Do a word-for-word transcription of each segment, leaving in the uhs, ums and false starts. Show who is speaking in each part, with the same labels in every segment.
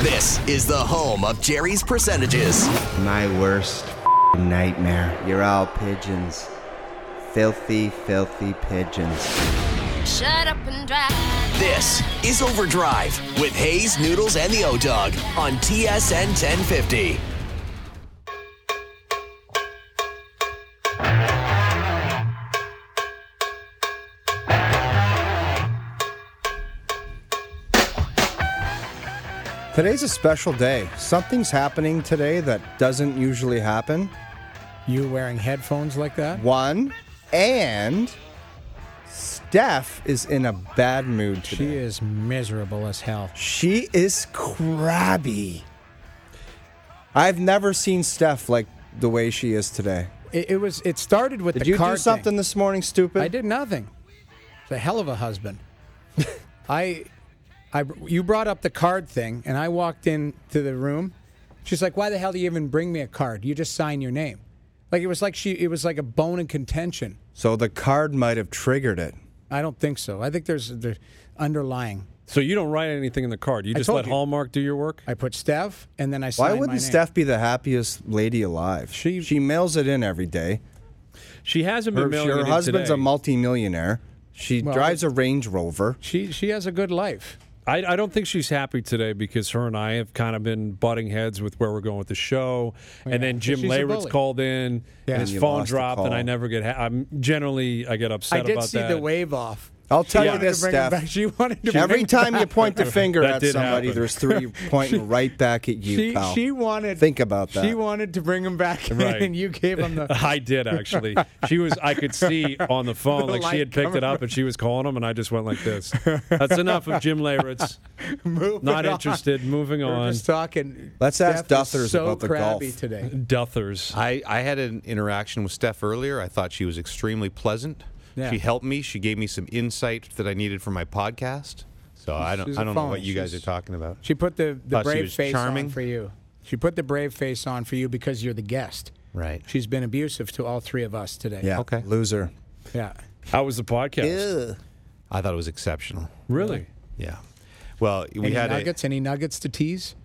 Speaker 1: This is the home of Jerry's Percentages.
Speaker 2: My worst nightmare. You're all pigeons. Filthy, filthy pigeons.
Speaker 3: Shut up and drive.
Speaker 1: This is Overdrive with Hayes, Noodles, and the O-Dog on T S N ten fifty.
Speaker 4: Today's a special day. Something's happening today that doesn't usually happen.
Speaker 5: You wearing headphones like that?
Speaker 4: One, and Steph is in a bad mood today.
Speaker 5: She is miserable as hell.
Speaker 4: She is crabby. I've never seen Steph like the way she is today.
Speaker 5: It, it was. It started with
Speaker 4: Did
Speaker 5: the
Speaker 4: you
Speaker 5: card
Speaker 4: do something
Speaker 5: thing.
Speaker 4: this morning, stupid?
Speaker 5: I did nothing. It's a hell of a husband. I, I, you brought up the card thing, and I walked into the room. She's like, "Why the hell do you even bring me a card? You just sign your name." Like it was like she. It was like a bone in contention.
Speaker 4: So the card might have triggered it.
Speaker 5: I don't think so. I think there's the underlying.
Speaker 6: So you don't write anything in the card. You
Speaker 5: I
Speaker 6: just
Speaker 5: told
Speaker 6: let
Speaker 5: you.
Speaker 6: Hallmark do your work?
Speaker 5: I put Steph, and then I
Speaker 4: Why
Speaker 5: signed my
Speaker 4: wouldn't
Speaker 5: name.
Speaker 4: Steph be the happiest lady alive?
Speaker 5: She-
Speaker 4: she mails it in every day.
Speaker 6: She hasn't been
Speaker 4: Her,
Speaker 6: mailing
Speaker 4: her
Speaker 6: it in
Speaker 4: husband's
Speaker 6: today.
Speaker 4: a multimillionaire. She
Speaker 5: Well,
Speaker 4: drives a Range Rover.
Speaker 5: She she has a good life.
Speaker 6: I, I don't think she's happy today because her and I have kind of been butting heads with where we're going with the show.
Speaker 5: Yeah,
Speaker 6: And then Jim
Speaker 5: she's a
Speaker 6: Leyritz
Speaker 5: bully.
Speaker 6: called in,
Speaker 5: Yeah.
Speaker 6: and his
Speaker 4: And you
Speaker 6: phone
Speaker 4: lost the
Speaker 6: dropped, and
Speaker 4: call.
Speaker 6: I never get. Ha- I'm generally I get upset
Speaker 5: I did
Speaker 6: about
Speaker 5: see
Speaker 6: that.
Speaker 5: the wave off.
Speaker 4: I'll tell
Speaker 5: She
Speaker 4: you
Speaker 5: wanted
Speaker 4: this,
Speaker 5: to bring him
Speaker 4: Steph.
Speaker 5: back. She wanted to
Speaker 4: Every
Speaker 5: bring
Speaker 4: time you point the finger
Speaker 6: That
Speaker 4: at
Speaker 6: did
Speaker 4: somebody,
Speaker 6: happen.
Speaker 4: there's three pointing right back at you,
Speaker 5: She,
Speaker 4: pal.
Speaker 5: she wanted.
Speaker 4: Think about that.
Speaker 5: She wanted to bring him back, in,
Speaker 6: Right.
Speaker 5: and you gave him the.
Speaker 6: I did actually. She was. I could see on the phone
Speaker 5: The
Speaker 6: like she
Speaker 5: light
Speaker 6: had picked
Speaker 5: coming
Speaker 6: it up and she was calling him, and I just went like this. That's enough of Jim Leyritz.
Speaker 5: Move
Speaker 6: Not
Speaker 5: it on.
Speaker 6: interested. Moving
Speaker 5: We're
Speaker 6: on.
Speaker 5: just talking.
Speaker 4: Let's ask
Speaker 5: Steph is
Speaker 4: Duthers
Speaker 5: so
Speaker 4: about the
Speaker 5: crabby
Speaker 4: golf.
Speaker 5: today.
Speaker 6: Duthers.
Speaker 7: I, I had an interaction with Steph earlier. I thought she was extremely pleasant.
Speaker 5: Yeah.
Speaker 7: She helped me. She gave me some insight that I needed for my podcast. So I don't
Speaker 5: she's
Speaker 7: I
Speaker 5: a
Speaker 7: don't know
Speaker 5: phone.
Speaker 7: what you guys
Speaker 5: She's-
Speaker 7: are talking about.
Speaker 5: She put the, the
Speaker 7: Thought she
Speaker 5: brave
Speaker 7: was
Speaker 5: face
Speaker 7: charming.
Speaker 5: on for you. She put the brave face on for you because you're the guest.
Speaker 7: Right.
Speaker 5: She's been abusive to all three of us today.
Speaker 4: yeah,
Speaker 7: Okay.
Speaker 4: loser.
Speaker 5: Yeah.
Speaker 6: How was the podcast?
Speaker 7: I thought it was exceptional.
Speaker 6: Really?
Speaker 7: Yeah. Well, we
Speaker 5: Any
Speaker 7: had
Speaker 5: nuggets? Any nuggets to tease?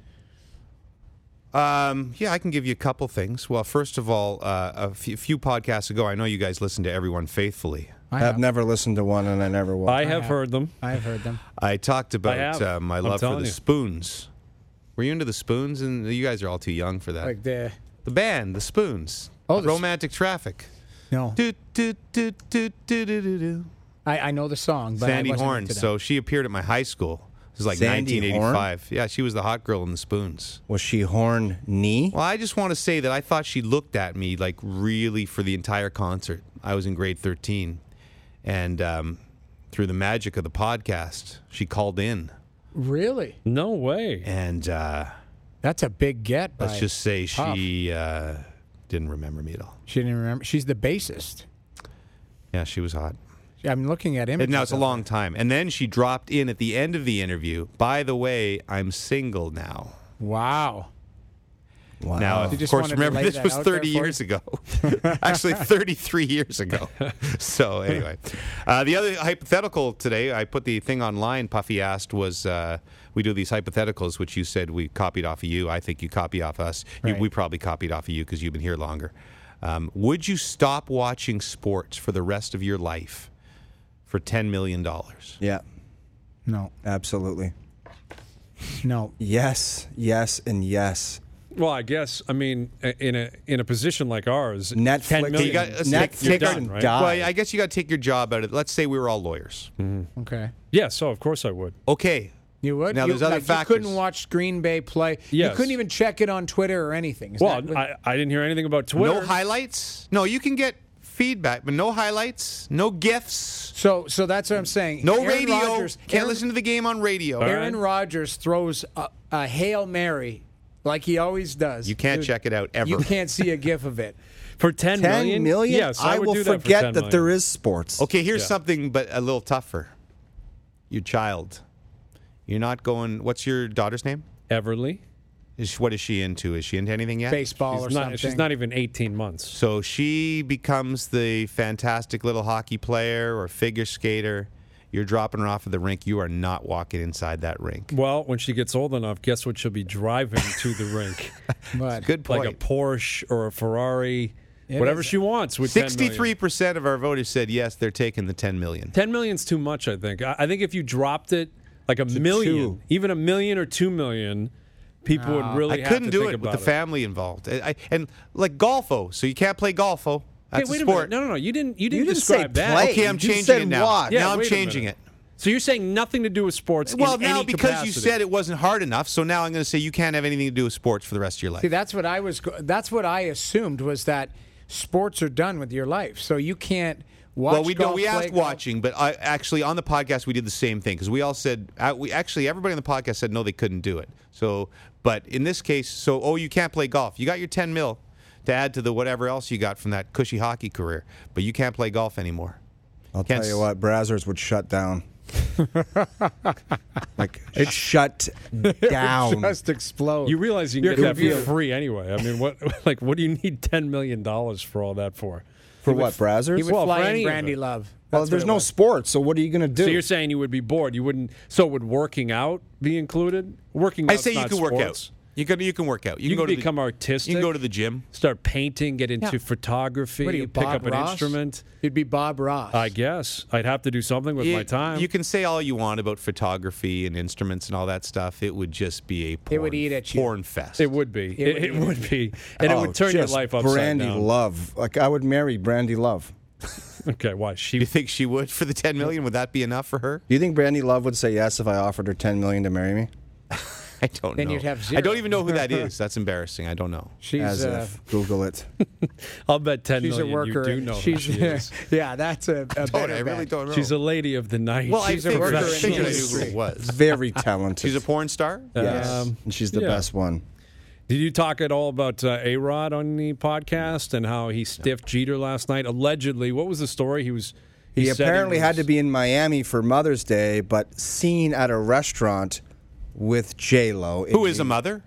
Speaker 7: a um, yeah, I can give you a couple things. Well, first of all, uh, a few, few podcasts ago, I know you guys listen to Everyone Faithfully.
Speaker 5: I
Speaker 4: I've never listened to one, and I never will.
Speaker 6: I have
Speaker 5: have.
Speaker 6: heard them.
Speaker 5: I've heard them.
Speaker 7: I talked about
Speaker 6: have.
Speaker 7: uh, my
Speaker 6: I'm
Speaker 7: love for
Speaker 6: telling
Speaker 7: the
Speaker 6: you.
Speaker 7: Spoons. Were you into the Spoons? And you guys are all too young for that.
Speaker 5: Like the
Speaker 7: the band, the Spoons.
Speaker 5: Oh, the
Speaker 7: Romantic Traffic.
Speaker 5: no.
Speaker 7: Do, do, do, do, do, do, do, do.
Speaker 5: I, I know the song, but
Speaker 7: Sandy
Speaker 5: I wasn't
Speaker 7: Horn.
Speaker 5: into that.
Speaker 7: So she appeared at my high school. This was like
Speaker 4: Sandy
Speaker 7: nineteen eighty-five. Yeah, she was the hot girl in the Spoons.
Speaker 4: Was she horn knee?
Speaker 7: Well, I just want to say that I thought she looked at me like really for the entire concert. I was in grade thirteen. And um, through the magic of the podcast, she called in.
Speaker 5: Really?
Speaker 6: No way.
Speaker 7: And uh,
Speaker 5: That's a big get. By
Speaker 7: let's just say
Speaker 5: Puff.
Speaker 7: she uh, didn't remember me at all.
Speaker 5: She didn't remember. She's the bassist.
Speaker 7: Yeah, she was hot.
Speaker 5: I'm looking at images.
Speaker 7: And now it's a
Speaker 5: of
Speaker 7: long
Speaker 5: her.
Speaker 7: time. And then she dropped in at the end of the interview, by the way, I'm single now.
Speaker 5: Wow.
Speaker 4: Wow.
Speaker 7: Now,
Speaker 5: You
Speaker 7: of
Speaker 5: just
Speaker 7: course,
Speaker 5: wanted to
Speaker 7: remember,
Speaker 5: lay
Speaker 7: this
Speaker 5: that
Speaker 7: was
Speaker 5: out there
Speaker 7: thirty
Speaker 5: for
Speaker 7: years ago. Actually, thirty-three years ago. So, anyway. Uh, the other hypothetical today, I put the thing online, Puffy asked, was uh, we do these hypotheticals, which you said we copied off of you. I think you copy off us. You,
Speaker 5: Right.
Speaker 7: we probably copied off of you because you've been here longer. Um, would you stop watching sports for the rest of your life for ten million dollars?
Speaker 4: Yeah,
Speaker 5: No.
Speaker 4: absolutely.
Speaker 5: No.
Speaker 4: Yes, yes, and yes.
Speaker 6: Well, I guess I mean in a in a position like ours,
Speaker 4: Netflix-
Speaker 6: ten
Speaker 4: You
Speaker 6: million.
Speaker 7: got-
Speaker 6: you're
Speaker 4: Netflix
Speaker 6: done,
Speaker 4: and
Speaker 6: right?
Speaker 4: die.
Speaker 7: Well, I guess you got to take your job out of it. Let's say we were all lawyers.
Speaker 5: Okay.
Speaker 6: Yeah, so of course I would.
Speaker 7: Okay.
Speaker 5: You would?
Speaker 7: Now,
Speaker 5: you,
Speaker 7: there's other
Speaker 5: like,
Speaker 7: factors.
Speaker 5: You couldn't watch Green Bay play. You
Speaker 6: Yes.
Speaker 5: couldn't even check it on Twitter or anything. Is
Speaker 6: Well,
Speaker 5: that what-
Speaker 6: I, I didn't hear anything about Twitter.
Speaker 7: No highlights? No, you can get feedback, but no highlights, no GIFs,
Speaker 5: so, so that's what I'm saying.
Speaker 7: no
Speaker 5: Aaron
Speaker 7: radio.
Speaker 5: Rodgers,
Speaker 7: Can't
Speaker 5: Aaron,
Speaker 7: listen to the game on radio.
Speaker 5: Aaron
Speaker 6: right.
Speaker 5: Rodgers throws a, a Hail Mary like he always does.
Speaker 7: You can't
Speaker 5: Dude,
Speaker 7: check it out ever.
Speaker 5: You can't see a GIF of it.
Speaker 6: For ten
Speaker 4: Ten
Speaker 6: million?
Speaker 4: million?
Speaker 6: Yes, I,
Speaker 4: I
Speaker 6: would
Speaker 4: will
Speaker 6: do that for
Speaker 4: forget
Speaker 6: ten
Speaker 4: that
Speaker 6: million.
Speaker 4: there is sports.
Speaker 7: Okay, here's
Speaker 6: Yeah.
Speaker 7: something, but a little tougher. Your child. You're not going. What's your daughter's name?
Speaker 6: Everly.
Speaker 7: Is what is she into? Is she into anything yet?
Speaker 5: Baseball or
Speaker 6: She's not,
Speaker 5: something.
Speaker 6: she's not even eighteen months.
Speaker 7: So she becomes the fantastic little hockey player or figure skater. you're dropping her off at the rink. You are not walking inside that rink.
Speaker 6: Well, when she gets old enough, guess what she'll be driving to the rink?
Speaker 5: But
Speaker 7: Good point.
Speaker 6: Like a Porsche or a Ferrari,
Speaker 5: It
Speaker 6: whatever
Speaker 5: is-
Speaker 6: she wants with ten million.
Speaker 7: Sixty-three percent of our voters said yes, they're taking the ten million.
Speaker 6: ten million's too much, I think. I I think if you dropped it like a million,
Speaker 4: two.
Speaker 6: even a million or two million, people would really
Speaker 7: I
Speaker 6: have
Speaker 7: couldn't
Speaker 6: to
Speaker 7: do
Speaker 6: think
Speaker 7: it
Speaker 6: about
Speaker 7: with the family involved. I, I, and like golfo, so you can't play golfo. That's
Speaker 6: Hey, wait
Speaker 7: a
Speaker 6: a
Speaker 7: sport.
Speaker 6: minute. No, no, no. You didn't. You didn't,
Speaker 4: You didn't say
Speaker 6: describe that.
Speaker 4: play.
Speaker 7: Okay, I'm
Speaker 4: You
Speaker 7: changing
Speaker 4: said
Speaker 7: it now.
Speaker 4: watch.
Speaker 6: Yeah,
Speaker 7: now I'm
Speaker 6: wait a
Speaker 7: changing
Speaker 6: minute.
Speaker 7: it.
Speaker 6: So you're saying nothing to do with sports?
Speaker 7: Well,
Speaker 6: in
Speaker 7: now
Speaker 6: any
Speaker 7: because
Speaker 6: capacity.
Speaker 7: you said it wasn't hard enough, so now I'm going to say you can't have anything to do with sports for the rest of your life.
Speaker 5: See, that's what I was. go- That's what I assumed was that sports are done with your life, so you can't watch.
Speaker 7: well, we
Speaker 5: golf,
Speaker 7: no, we
Speaker 5: play
Speaker 7: asked
Speaker 5: golf.
Speaker 7: watching, but I, actually on the podcast we did the same thing because we all said uh, we actually everybody on the podcast said no, they couldn't do it. So, but in this case, so oh, you can't play golf. You got your ten mil to add to the whatever else you got from that cushy hockey career, but you can't play golf anymore.
Speaker 4: I'll
Speaker 7: Can't
Speaker 4: tell you
Speaker 7: s-
Speaker 4: what, Brazzers would shut down. Like, it shut down.
Speaker 5: Just explode.
Speaker 6: You realize you
Speaker 5: You're
Speaker 6: can get that for
Speaker 5: confused.
Speaker 6: free anyway. I mean, what like what do you need ten million dollars for all that for?
Speaker 4: For what, Brazzers?
Speaker 5: He would
Speaker 6: Well,
Speaker 5: fly
Speaker 6: for
Speaker 5: in
Speaker 6: any of
Speaker 5: Brandy
Speaker 6: it.
Speaker 5: Love.
Speaker 4: well,
Speaker 5: That's
Speaker 4: there's
Speaker 5: what it
Speaker 4: no
Speaker 5: was.
Speaker 4: sports, so what are you going to do?
Speaker 6: So you're saying you would be bored? You wouldn't. So would working out be included? Working.
Speaker 7: I
Speaker 6: out's
Speaker 7: say you
Speaker 6: not
Speaker 7: can work
Speaker 6: sports.
Speaker 7: out. You can you can work out. You,
Speaker 6: You
Speaker 7: can go
Speaker 6: can
Speaker 7: to
Speaker 6: become
Speaker 7: the,
Speaker 6: artistic.
Speaker 7: You can go to the gym.
Speaker 6: Start painting. Get into
Speaker 5: Yeah.
Speaker 6: photography.
Speaker 5: What are you,
Speaker 6: pick
Speaker 5: Bob
Speaker 6: up an
Speaker 5: Ross?
Speaker 6: instrument.
Speaker 5: You'd be Bob Ross.
Speaker 6: I guess I'd have to do something with
Speaker 7: You-
Speaker 6: my time.
Speaker 7: You can say all you want about photography and instruments and all that stuff. It would just be a porn,
Speaker 5: It would eat at you.
Speaker 7: porn fest.
Speaker 6: It would be.
Speaker 5: It
Speaker 6: It,
Speaker 5: would
Speaker 6: it
Speaker 5: be.
Speaker 6: would be, and it
Speaker 4: Oh,
Speaker 6: would turn your
Speaker 4: just
Speaker 6: life upside
Speaker 4: Brandy
Speaker 6: down.
Speaker 4: Love. Like, I would marry Brandy Love.
Speaker 6: Okay, why she?
Speaker 7: You think she would for the ten million? Would that be enough for her?
Speaker 4: Do you think Brandy Love would say yes if I offered her ten million to marry me?
Speaker 7: I don't
Speaker 5: Then
Speaker 7: know.
Speaker 5: you'd have
Speaker 7: I don't
Speaker 5: zero.
Speaker 7: even know who that is. That's embarrassing. I don't know.
Speaker 5: She's
Speaker 4: As
Speaker 5: uh,
Speaker 4: if. Google it.
Speaker 6: I'll bet ten
Speaker 5: she's a
Speaker 6: million
Speaker 5: worker.
Speaker 6: you do
Speaker 5: and
Speaker 6: know who
Speaker 5: she's
Speaker 6: she is.
Speaker 5: yeah, that's a, a
Speaker 7: Don't,
Speaker 5: better
Speaker 7: I really
Speaker 5: bet.
Speaker 7: don't know.
Speaker 6: She's a lady of the night.
Speaker 7: well, I
Speaker 5: she's a
Speaker 7: figured,
Speaker 5: worker
Speaker 7: I
Speaker 5: in
Speaker 7: figured I
Speaker 5: the
Speaker 7: knew who it
Speaker 5: industry.
Speaker 7: was.
Speaker 4: Very talented.
Speaker 7: She's a porn star.
Speaker 4: Yes.
Speaker 6: Um,
Speaker 4: and she's the
Speaker 6: yeah.
Speaker 4: best one.
Speaker 6: Did you talk at all about uh, A-Rod on the podcast and how he stiffed Jeter last night? Allegedly, what was the story? He was.
Speaker 4: He,
Speaker 6: said
Speaker 4: apparently
Speaker 6: was-
Speaker 4: had to be in Miami for Mother's Day, but seen at a restaurant with J Lo.
Speaker 7: Who is a mother?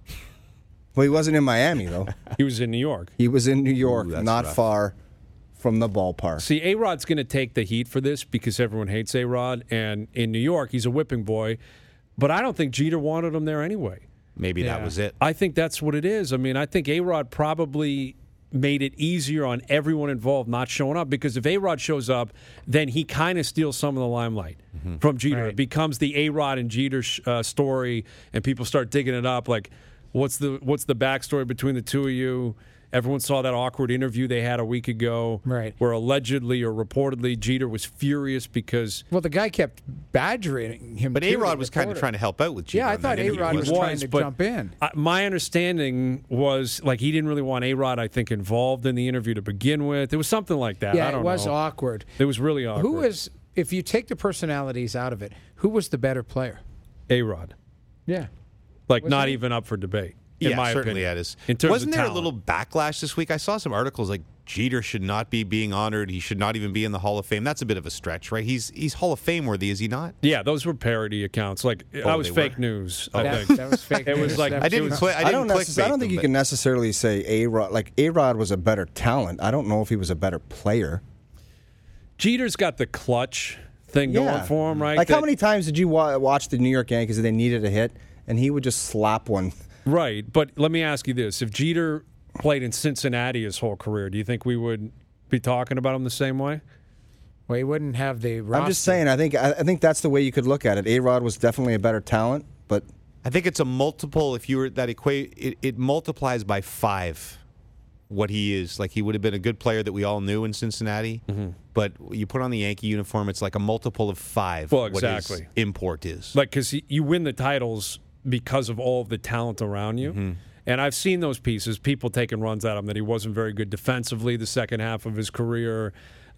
Speaker 4: Well, he wasn't in Miami though.
Speaker 6: He was in New York.
Speaker 4: He was in New York,
Speaker 7: Ooh, that's
Speaker 4: not
Speaker 7: rough.
Speaker 4: far from the ballpark.
Speaker 6: See, A-Rod's going to take the heat for this because everyone hates A-Rod, and in New York, he's a whipping boy. But I don't think Jeter wanted him there anyway.
Speaker 7: Maybe that
Speaker 5: Yeah.
Speaker 7: was it.
Speaker 6: I think that's what it is. I mean, I think A-Rod probably made it easier on everyone involved not showing up because if A-Rod shows up, then he kind of steals some of the limelight from Jeter.
Speaker 5: Right.
Speaker 6: It becomes the A-Rod and Jeter sh- uh, story, and people start digging it up. Like, what's the what's the backstory between the two of you? Everyone saw that awkward interview they had a week ago,
Speaker 5: Right.
Speaker 6: where allegedly or reportedly Jeter was furious because
Speaker 5: Well, the guy kept badgering him.
Speaker 7: But
Speaker 5: too,
Speaker 7: A-Rod
Speaker 5: the
Speaker 7: was kind of
Speaker 5: reporter.
Speaker 7: trying to help out with Jeter.
Speaker 5: Yeah, I
Speaker 7: on
Speaker 5: thought
Speaker 7: that interview.
Speaker 5: A-Rod
Speaker 7: He
Speaker 5: was,
Speaker 6: He
Speaker 5: trying to
Speaker 6: but
Speaker 5: jump in.
Speaker 6: I, my understanding was like he didn't really want A-Rod, I think, involved in the interview to begin with. It was something like that. I
Speaker 5: Yeah,
Speaker 6: don't
Speaker 5: it was
Speaker 6: know.
Speaker 5: awkward.
Speaker 6: It was really awkward.
Speaker 5: Who was, if you take the personalities out of it, who was the better player?
Speaker 6: A-Rod?
Speaker 5: Yeah.
Speaker 6: Like
Speaker 5: Was
Speaker 6: not
Speaker 5: he?
Speaker 6: even up for debate. In
Speaker 7: yeah,
Speaker 6: my
Speaker 7: certainly
Speaker 6: opinion.
Speaker 7: that is.
Speaker 6: In terms
Speaker 7: Wasn't
Speaker 6: of
Speaker 7: there
Speaker 6: talent.
Speaker 7: a little backlash this week? I saw some articles like Jeter should not be being honored. He should not even be in the Hall of Fame. That's a bit of a stretch, right? He's he's Hall of Fame worthy, is he not?
Speaker 6: Yeah, those were parody accounts. Like
Speaker 7: Oh,
Speaker 6: I was
Speaker 7: they
Speaker 6: fake
Speaker 7: were?
Speaker 6: news. I
Speaker 5: That,
Speaker 6: think.
Speaker 5: that was fake.
Speaker 6: It was
Speaker 5: news.
Speaker 6: like-
Speaker 5: That
Speaker 7: I didn't.
Speaker 5: was-
Speaker 7: Cli- I
Speaker 4: I
Speaker 7: didn't
Speaker 4: don't. necess- I don't think you can necessarily say A Rod. Like A Rod was a better talent. I don't know if he was a better player.
Speaker 6: Jeter's got the clutch thing going for him, right?
Speaker 4: Like how
Speaker 6: That-
Speaker 4: many times did you wa- watch the New York Yankees and they needed a hit and he would just slap one?
Speaker 6: Right, but let me ask you this: if Jeter played in Cincinnati his whole career, do you think we would be talking about him the same way?
Speaker 5: Well, he wouldn't have the.
Speaker 4: I'm just
Speaker 5: roster.
Speaker 4: saying. I think. I, I think that's the way you could look at it. A Rod was definitely a better talent, but
Speaker 7: I think it's a multiple. If you were that equate, it, it multiplies by five what he is. Like he would have been a good player that we all knew in Cincinnati,
Speaker 6: Mm-hmm.
Speaker 7: but you put on the Yankee uniform, it's like a multiple of five.
Speaker 6: Well,
Speaker 7: what his
Speaker 6: exactly.
Speaker 7: import is.
Speaker 6: Like, because you win the titles because of all of the talent around you.
Speaker 7: Mm-hmm.
Speaker 6: And I've seen those pieces, people taking runs at him that he wasn't very good defensively the second half of his career.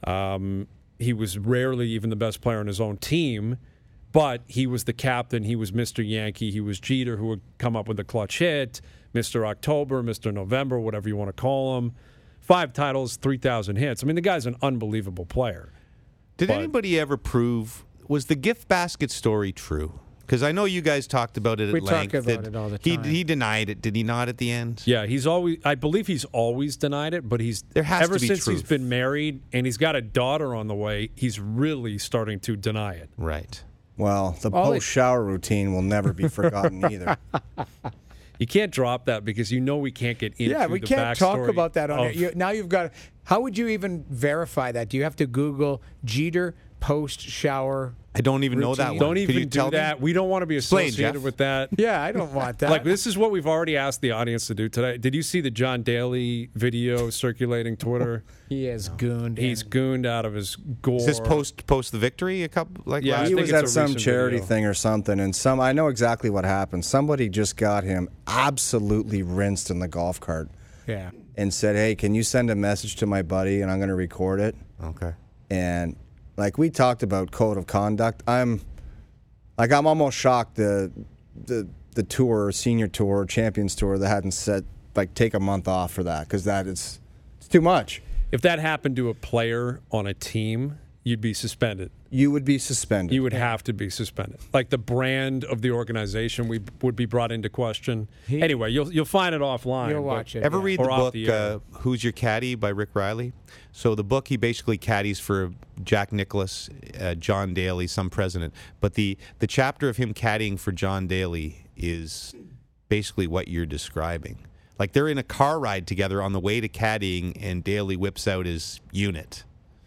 Speaker 6: Um, he was rarely even the best player on his own team, but he was the captain. He was Mister Yankee. He was Jeter, who would come up with a clutch hit, Mister October, Mister November, whatever you want to call him. Five titles, three thousand hits. I mean, the guy's an unbelievable player.
Speaker 7: Did
Speaker 6: but-
Speaker 7: anybody ever prove, was the gift basket story true? Because I know you guys talked about it at
Speaker 5: We talk
Speaker 7: length.
Speaker 5: about
Speaker 7: that
Speaker 5: it all the
Speaker 7: he,
Speaker 5: time.
Speaker 7: He denied it, did he not, at the end?
Speaker 6: Yeah, he's always. I believe he's always denied it, but he's
Speaker 7: There has
Speaker 6: ever
Speaker 7: to be
Speaker 6: since he's
Speaker 7: truth.
Speaker 6: been married and he's got a daughter on the way. He's really starting to deny it.
Speaker 7: Right.
Speaker 4: Well, the
Speaker 5: All it-
Speaker 4: post shower routine will never be forgotten either.
Speaker 6: You can't drop that because you know we can't get into
Speaker 5: Yeah, we
Speaker 6: the
Speaker 5: can't talk
Speaker 6: backstory
Speaker 5: about that on
Speaker 6: of-
Speaker 5: it. You, now you've got. How would you even verify that? Do you have to Google Jeter post shower?
Speaker 7: I don't even know that one.
Speaker 6: Don't
Speaker 7: Could
Speaker 6: even
Speaker 7: you
Speaker 6: do
Speaker 7: tell me?
Speaker 6: that. We don't want to be
Speaker 7: Explain,
Speaker 6: associated
Speaker 7: Jeff.
Speaker 6: with that.
Speaker 5: Yeah, I don't want that.
Speaker 6: Like, this is what we've already asked the audience to do today. Did you see the John Daly video circulating Twitter?
Speaker 5: He is gooned.
Speaker 6: He's
Speaker 5: and-
Speaker 6: gooned out of his gore.
Speaker 7: Is this post post the victory a couple like
Speaker 6: Yeah, I
Speaker 7: last
Speaker 4: He
Speaker 6: think
Speaker 4: was
Speaker 6: it's
Speaker 4: at
Speaker 6: a
Speaker 4: some
Speaker 6: recent
Speaker 4: charity
Speaker 6: video.
Speaker 4: thing or something, and some I know exactly what happened. Somebody just got him absolutely rinsed in the golf cart
Speaker 5: Yeah.
Speaker 4: and said, "Hey, can you send a message to my buddy, and I'm going to record it."
Speaker 7: Okay.
Speaker 4: And like we talked about code of conduct, I'm like I'm almost shocked the the the tour, senior tour, champions tour, that hadn't said like take a month off for that because that is it's too much.
Speaker 6: If that happened to a player on a team, you'd be suspended.
Speaker 4: You would be suspended.
Speaker 6: You would have to be suspended. Like the brand of the organization we would be brought into question. anyway, you'll you'll find it offline.
Speaker 5: You'll
Speaker 6: but-
Speaker 5: watch it.
Speaker 7: Ever
Speaker 5: yeah.
Speaker 7: read
Speaker 6: Or
Speaker 7: the
Speaker 6: off
Speaker 7: book
Speaker 6: the air.
Speaker 7: uh, Who's Your Caddy by Rick Riley? So the book, he basically caddies for Jack Nicklaus, uh, John Daly, some president. But the, the chapter of him caddying for John Daly is basically what you're describing. Like they're in a car ride together on the way to caddying, and Daly whips out his unit.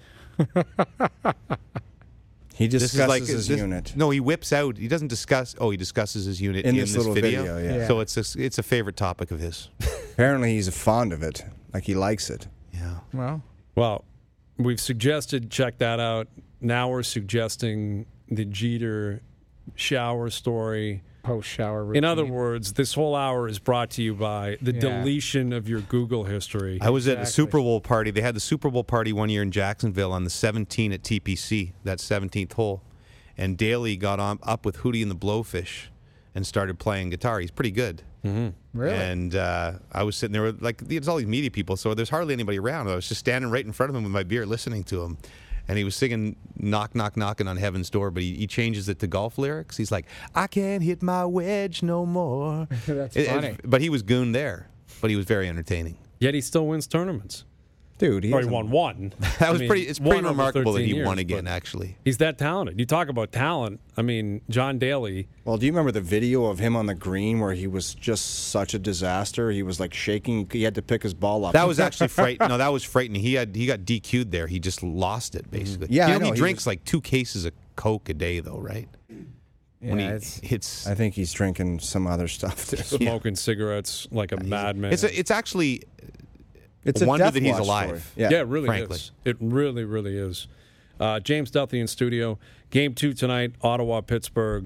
Speaker 4: He
Speaker 7: This
Speaker 4: discusses
Speaker 7: is like
Speaker 4: his
Speaker 7: this-
Speaker 4: unit.
Speaker 7: No, he whips out. He doesn't discuss. Oh, he discusses his unit
Speaker 4: In
Speaker 7: in,
Speaker 4: this little video, yeah.
Speaker 5: Yeah.
Speaker 7: So it's a, it's a favorite topic of his.
Speaker 4: Apparently, he's fond of it. Like he likes it.
Speaker 7: Yeah.
Speaker 5: Well,
Speaker 6: Well, we've suggested check that out. Now we're suggesting the Jeter shower story.
Speaker 5: post shower routine.
Speaker 6: In other words, this whole hour is brought to you by the
Speaker 5: Yeah.
Speaker 6: deletion of your Google history.
Speaker 7: I was at a
Speaker 5: Exactly.
Speaker 7: Super Bowl party. They had the Super Bowl party one year in Jacksonville on the seventeenth at T P C, that seventeenth hole. And Daly got on up with Hootie and the Blowfish and started playing guitar. He's pretty good.
Speaker 5: Really?
Speaker 7: And uh, I was sitting there with, like, there's all these media people, so there's hardly anybody around. I was just standing right in front of him with my beer listening to him. And he was singing Knock, Knock, Knocking on Heaven's Door, but he, he changes it to golf lyrics. He's like, I can't hit my wedge no more.
Speaker 5: That's
Speaker 7: It- it-
Speaker 5: funny.
Speaker 7: but he was goon there, but he was very entertaining.
Speaker 6: Yet he still wins tournaments.
Speaker 4: Dude, he
Speaker 6: Or he
Speaker 4: hasn't-
Speaker 6: won one.
Speaker 7: That
Speaker 6: I
Speaker 7: was
Speaker 6: mean,
Speaker 7: pretty. It's
Speaker 6: one
Speaker 7: pretty
Speaker 6: over
Speaker 7: remarkable that he
Speaker 6: thirteen
Speaker 7: won
Speaker 6: years,
Speaker 7: again.
Speaker 6: but
Speaker 7: Actually,
Speaker 6: He's that talented. You talk about talent. I mean, John Daly.
Speaker 4: Well, do you remember the video of him on the green where he was just such a disaster? He was like shaking. He had to pick his ball up.
Speaker 7: that was actually frightening. No, that was frightening. He had he got D Q'd there. He just lost it basically.
Speaker 4: Yeah,
Speaker 7: you
Speaker 4: I
Speaker 7: know,
Speaker 4: know.
Speaker 7: he
Speaker 4: He
Speaker 7: drinks
Speaker 4: was-
Speaker 7: like two cases of Coke a day, though, right? When he
Speaker 5: Yeah, it's-
Speaker 7: hits,
Speaker 4: I think he's drinking some other stuff too.
Speaker 6: Smoking cigarettes like a madman.
Speaker 7: it's a, it's actually
Speaker 4: It's
Speaker 7: a
Speaker 4: a
Speaker 7: wonder
Speaker 4: Death
Speaker 7: that he's
Speaker 4: Watch
Speaker 7: alive.
Speaker 4: story.
Speaker 6: Yeah,
Speaker 4: Yeah.
Speaker 6: it really
Speaker 7: frankly.
Speaker 6: is. It really, really is. Uh, James Duthie in studio. Game two tonight, Ottawa, Pittsburgh.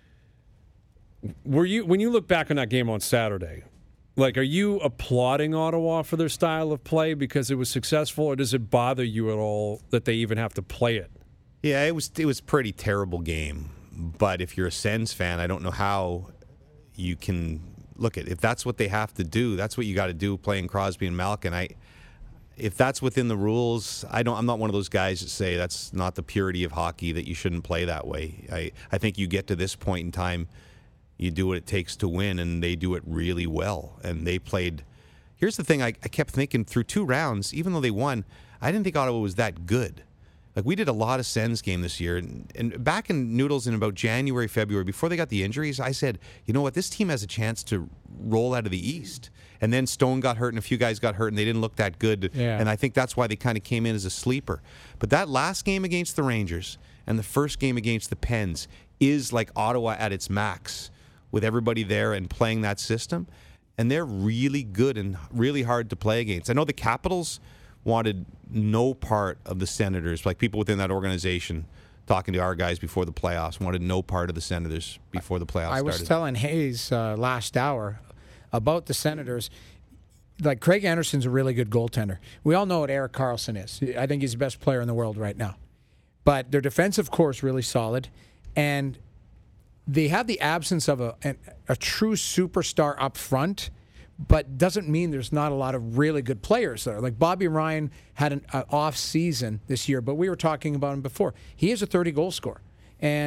Speaker 6: Were you when you look back on that game on Saturday? Like, are you applauding Ottawa for their style of play because it was successful, or does it bother you at all that they even have to play it?
Speaker 7: Yeah, it was it was a pretty terrible game. But if you're a Sens fan, I don't know how you can look at if that's what they have to do. That's what you got to do playing Crosby and Malkin. I if that's within the rules, I don't. I'm not one of those guys that say that's not the purity of hockey, that you shouldn't play that way. I I think you get to this point in time, you do what it takes to win, and they do it really well. And they played. Here's the thing: I, I kept thinking through two rounds, even though they won, I didn't think Ottawa was that good. Like, we did a lot of Sens game this year, and, and back in Noodles in about January, February, before they got the injuries, I said, you know what, this team has a chance to roll out of the East. And then Stone got hurt, and a few guys got hurt, and they didn't look that good.
Speaker 5: Yeah.
Speaker 7: And I think that's why they kind of came in as a sleeper. But that last game against the Rangers and the first game against the Pens is like Ottawa at its max, with everybody there and playing that system. And they're really good and really hard to play against. I know the Capitals wanted no part of the Senators, like people within that organization talking to our guys before the playoffs, wanted no part of the Senators before the playoffs
Speaker 5: I was
Speaker 7: started.
Speaker 5: telling Hayes uh, last hour about the Senators. Like, Craig Anderson's a really good goaltender. We all know what Erik Karlsson is. I think he's the best player in the world right now. But their defensive core is really solid, and they have the absence of a a, a true superstar up front, but doesn't mean there's not a lot of really good players there. Like, Bobby Ryan had an uh, off season this year, but we were talking about him before. He is a thirty goal scorer, and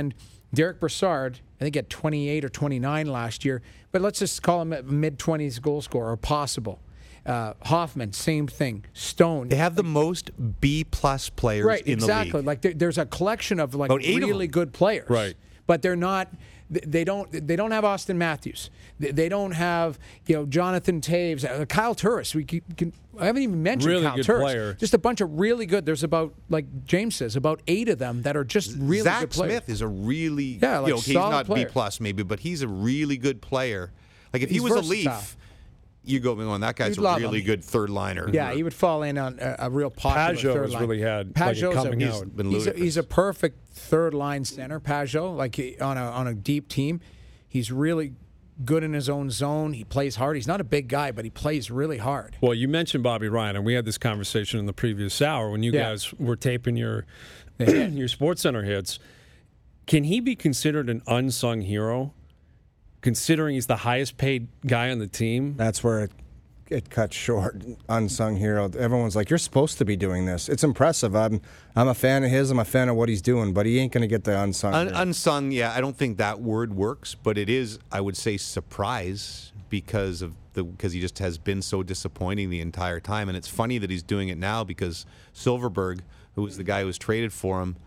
Speaker 5: Derek Brassard, I think, had twenty-eight or twenty-nine last year, but let's just call him a mid-twenties goal scorer, possible. Uh, Hoffman, same thing. Stone.
Speaker 7: They have the most B-plus players
Speaker 5: right,
Speaker 7: in
Speaker 5: exactly.
Speaker 7: the league.
Speaker 5: Like there, there's a collection of like
Speaker 7: About eight of
Speaker 5: really
Speaker 7: them.
Speaker 5: good players.
Speaker 6: Right.
Speaker 5: But they're not. They don't. They don't have Austin Matthews. They, they don't have you know Jonathan Taves, uh, Kyle Turris. We can, can, I haven't even mentioned
Speaker 6: Really
Speaker 5: Kyle
Speaker 6: good
Speaker 5: Turris.
Speaker 6: player.
Speaker 5: Just a bunch of really good. There's about like James says, about eight of them that are just really
Speaker 7: Zach
Speaker 5: good players.
Speaker 7: Smith is a really,
Speaker 5: Yeah, like
Speaker 7: you know, he's
Speaker 5: solid
Speaker 7: not
Speaker 5: player.
Speaker 7: B-plus maybe, but he's a really good player. Like if
Speaker 5: He's
Speaker 7: he was
Speaker 5: versatile.
Speaker 7: a Leaf, you go on, that guy's
Speaker 5: You'd
Speaker 7: a
Speaker 5: love
Speaker 7: really
Speaker 5: him.
Speaker 7: good third liner.
Speaker 5: Yeah, he would fall in on a, a real popular
Speaker 6: Pajot
Speaker 5: third
Speaker 6: has
Speaker 5: line.
Speaker 6: really had, like, a
Speaker 5: Pajot's
Speaker 6: coming
Speaker 5: a,
Speaker 6: out.
Speaker 5: he's,
Speaker 7: Been
Speaker 5: he's, a,
Speaker 7: ludicrous.
Speaker 5: he's a perfect third line center. Pajot, like he, on a on a deep team, he's really good in his own zone. He plays hard. He's not a big guy, but he plays really hard.
Speaker 6: Well, you mentioned Bobby Ryan, and we had this conversation in the previous hour when you
Speaker 5: Yeah.
Speaker 6: guys were taping your your SportsCenter hits. Can he be considered an unsung hero, considering he's the highest paid guy on the team?
Speaker 4: That's where it it cuts short. Unsung hero. Everyone's like, you're supposed to be doing this. It's impressive. I'm I'm a fan of his. I'm a fan of what he's doing, but he ain't going to get the unsung.
Speaker 7: Un-
Speaker 4: hero.
Speaker 7: unsung, yeah, I don't think that word works, but it is, I would say, surprise because of the because he just has been so disappointing the entire time. And it's funny that he's doing it now because Silverberg, who was the guy who was traded for him,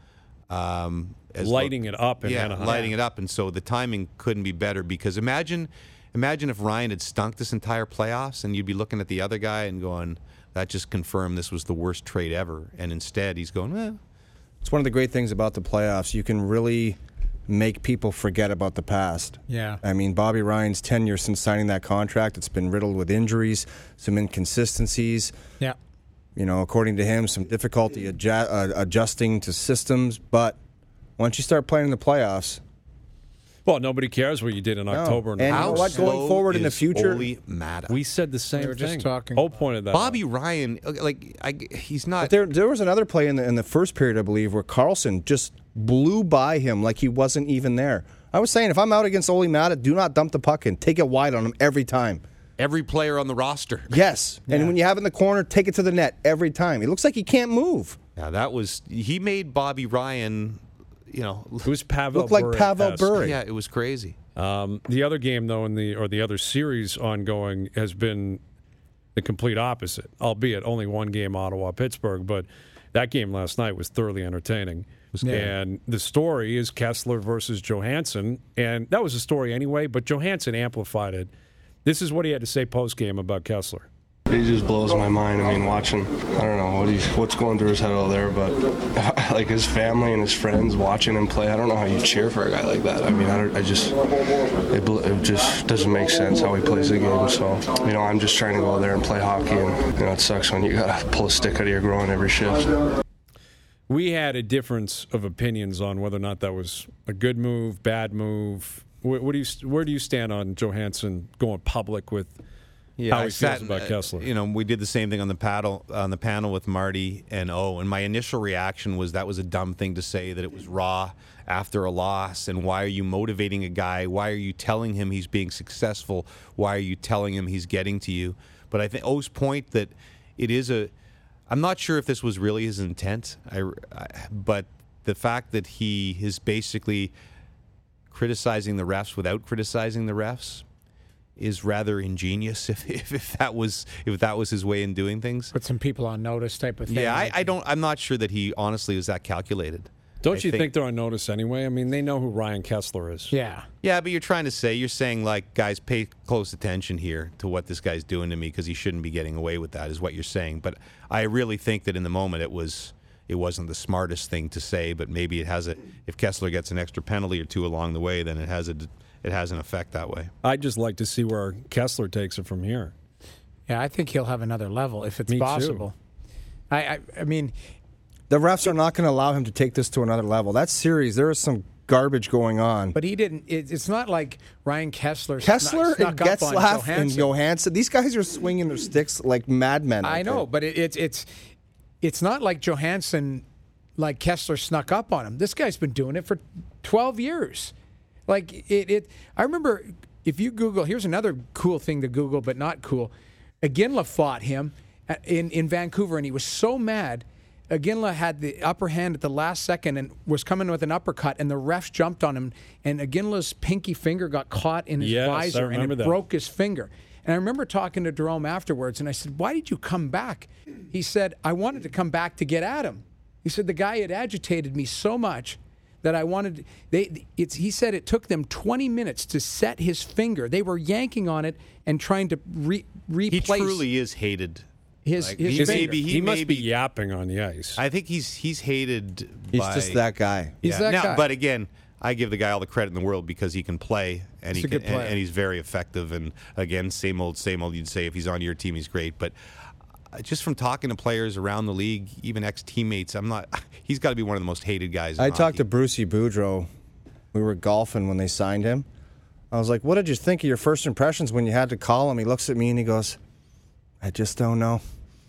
Speaker 7: um, as
Speaker 6: Lighting it up in
Speaker 7: yeah,
Speaker 6: Anaheim.
Speaker 7: lighting it up, and so the timing couldn't be better. Because imagine, imagine if Ryan had stunk this entire playoffs, and you'd be looking at the other guy and going, "That just confirmed this was the worst trade ever." And instead, he's going, "Eh."
Speaker 4: It's one of the great things about the playoffs. You can really make people forget about the past.
Speaker 5: Yeah.
Speaker 4: I mean, Bobby Ryan's tenure since signing that contract, it's been riddled with injuries, some inconsistencies.
Speaker 5: Yeah.
Speaker 4: You know, according to him, some difficulty adju- uh, adjusting to systems. But once you start playing in the playoffs,
Speaker 6: Well, nobody cares what you did in October.
Speaker 4: And you know
Speaker 7: How
Speaker 4: what? Going
Speaker 7: slow
Speaker 4: forward in the
Speaker 7: is
Speaker 4: future-
Speaker 7: Ole Mata?
Speaker 6: We said the same
Speaker 5: We were just
Speaker 6: thing.
Speaker 5: talking
Speaker 6: Whole
Speaker 5: about
Speaker 6: pointed that
Speaker 7: Bobby
Speaker 6: out.
Speaker 7: Ryan, like I, he's not.
Speaker 4: But there, there was another play in the in the first period, I believe, where Carlson just blew by him like he wasn't even there. I was saying, if I'm out against Ole Mata, do not dump the puck in. Take it wide on him every time.
Speaker 7: every player on the roster.
Speaker 4: Yes, and when you have it in the corner, take it to the net every time. It looks like he can't move.
Speaker 7: Yeah, that was he made Bobby Ryan. You know,
Speaker 6: Who's Pavel?
Speaker 4: Looked like
Speaker 6: Bure-esque.
Speaker 4: Pavel Bure.
Speaker 7: yeah, it was crazy.
Speaker 6: Um, the other game, though, in the or the other series ongoing has been the complete opposite, albeit only one game, Ottawa Pittsburgh, but that game last night was thoroughly entertaining.
Speaker 5: Yeah.
Speaker 6: And the story is Kessler versus Johansson, and that was a story anyway, but Johansson amplified it. This is what he had to say post-game about Kessler.
Speaker 8: He just blows my mind. I mean, watching, I don't know what he's, what's going through his head out there, but like his family and his friends watching him play, I don't know how you cheer for a guy like that. I mean, I, don't, I just, it, bl- it just doesn't make sense how he plays the game. So, you know, I'm just trying to go out there and play hockey, and, you know, it sucks when you got to pull a stick out of your groin every shift.
Speaker 6: We had a difference of opinions on whether or not that was a good move, bad move. Where, what do you, where do you stand on Johansson going public with
Speaker 7: Yeah,
Speaker 6: how
Speaker 7: I
Speaker 6: he
Speaker 7: sat,
Speaker 6: feels about
Speaker 7: uh,
Speaker 6: Kessler?
Speaker 7: You know, we did the same thing on the paddle on the panel with Marty and O. And my initial reaction was that was a dumb thing to say, that it was raw after a loss. And why are you motivating a guy? Why are you telling him he's being successful? Why are you telling him he's getting to you? But I think O's point that it is a. I'm not sure if this was really his intent. I, I, but the fact that he is basically criticizing the refs without criticizing the refs is rather ingenious. If, if if that was if that was his way in doing things,
Speaker 5: Put some people on notice type of thing.
Speaker 7: yeah, I,
Speaker 5: like-
Speaker 7: I don't. I'm not sure that he honestly was that calculated.
Speaker 6: Don't
Speaker 7: I
Speaker 6: you think, they're on notice anyway? I mean, they know who Ryan Kessler is.
Speaker 5: Yeah.
Speaker 7: Yeah, but you're trying to say you're saying like, guys, pay close attention here to what this guy's doing to me because he shouldn't be getting away with that. Is what you're saying. But I really think that in the moment it was. It wasn't the smartest thing to say, but maybe it has a. If Kessler gets an extra penalty or two along the way, then it has a. It has an effect that way.
Speaker 6: I'd just like to see where Kessler takes it from here.
Speaker 5: Yeah, I think he'll have another level if it's
Speaker 6: Me too.
Speaker 5: possible. I, I I mean,
Speaker 4: The refs are not going to allow him to take this to another level. That series, there is some garbage going on.
Speaker 5: but he didn't. It, it's not like Ryan Kessler.
Speaker 4: Kessler
Speaker 5: snuck,
Speaker 4: and
Speaker 5: snuck up on
Speaker 4: Getzlaff and
Speaker 5: Johansson.
Speaker 4: Johansson, these guys are swinging their sticks like madmen.
Speaker 5: I
Speaker 4: out
Speaker 5: know,
Speaker 4: there.
Speaker 5: but it, it's it's it's not like Johansson, like Kessler snuck up on him. This guy's been doing it for twelve years. Like it, it. I remember if you Google. Here's another cool thing to Google, but not cool. Iginla fought him in in Vancouver, and he was so mad Iginla had the upper hand at the last second and was coming with an uppercut, and the ref jumped on him, and Iginla's pinky finger got caught in his
Speaker 6: Yes, I
Speaker 5: visor, and
Speaker 6: remember
Speaker 5: it
Speaker 6: that.
Speaker 5: broke his finger. And I remember talking to Jerome afterwards, and I said, why did you come back? He said, I wanted to come back to get at him. He said, the guy had agitated me so much that I wanted. They, it's, he said it took them twenty minutes to set his finger. They were yanking on it and trying to re, replace.
Speaker 7: He truly is hated.
Speaker 5: His,
Speaker 7: Like,
Speaker 5: his
Speaker 7: he
Speaker 5: finger.
Speaker 7: may be-
Speaker 6: He,
Speaker 7: he
Speaker 6: must
Speaker 7: may
Speaker 6: be
Speaker 7: be-
Speaker 6: yapping on the ice.
Speaker 7: I think he's he's hated.
Speaker 4: He's
Speaker 7: by,
Speaker 4: just that guy.
Speaker 5: He's that
Speaker 7: now,
Speaker 5: guy.
Speaker 7: But again, I give the guy all the credit in the world because he can play and
Speaker 5: He's
Speaker 7: he
Speaker 5: a
Speaker 7: can,
Speaker 5: good player.
Speaker 7: and, and he's very effective. And again, same old, same old. You'd say if he's on your team, he's great. But uh, just from talking to players around the league, even ex teammates, I'm not. He's got to be one of the most hated guys. In
Speaker 4: I
Speaker 7: hockey.
Speaker 4: talked to Brucey Boudreau. We were golfing when they signed him. I was like, what did you think of your first impressions when you had to call him? He looks at me and he goes, I just don't know.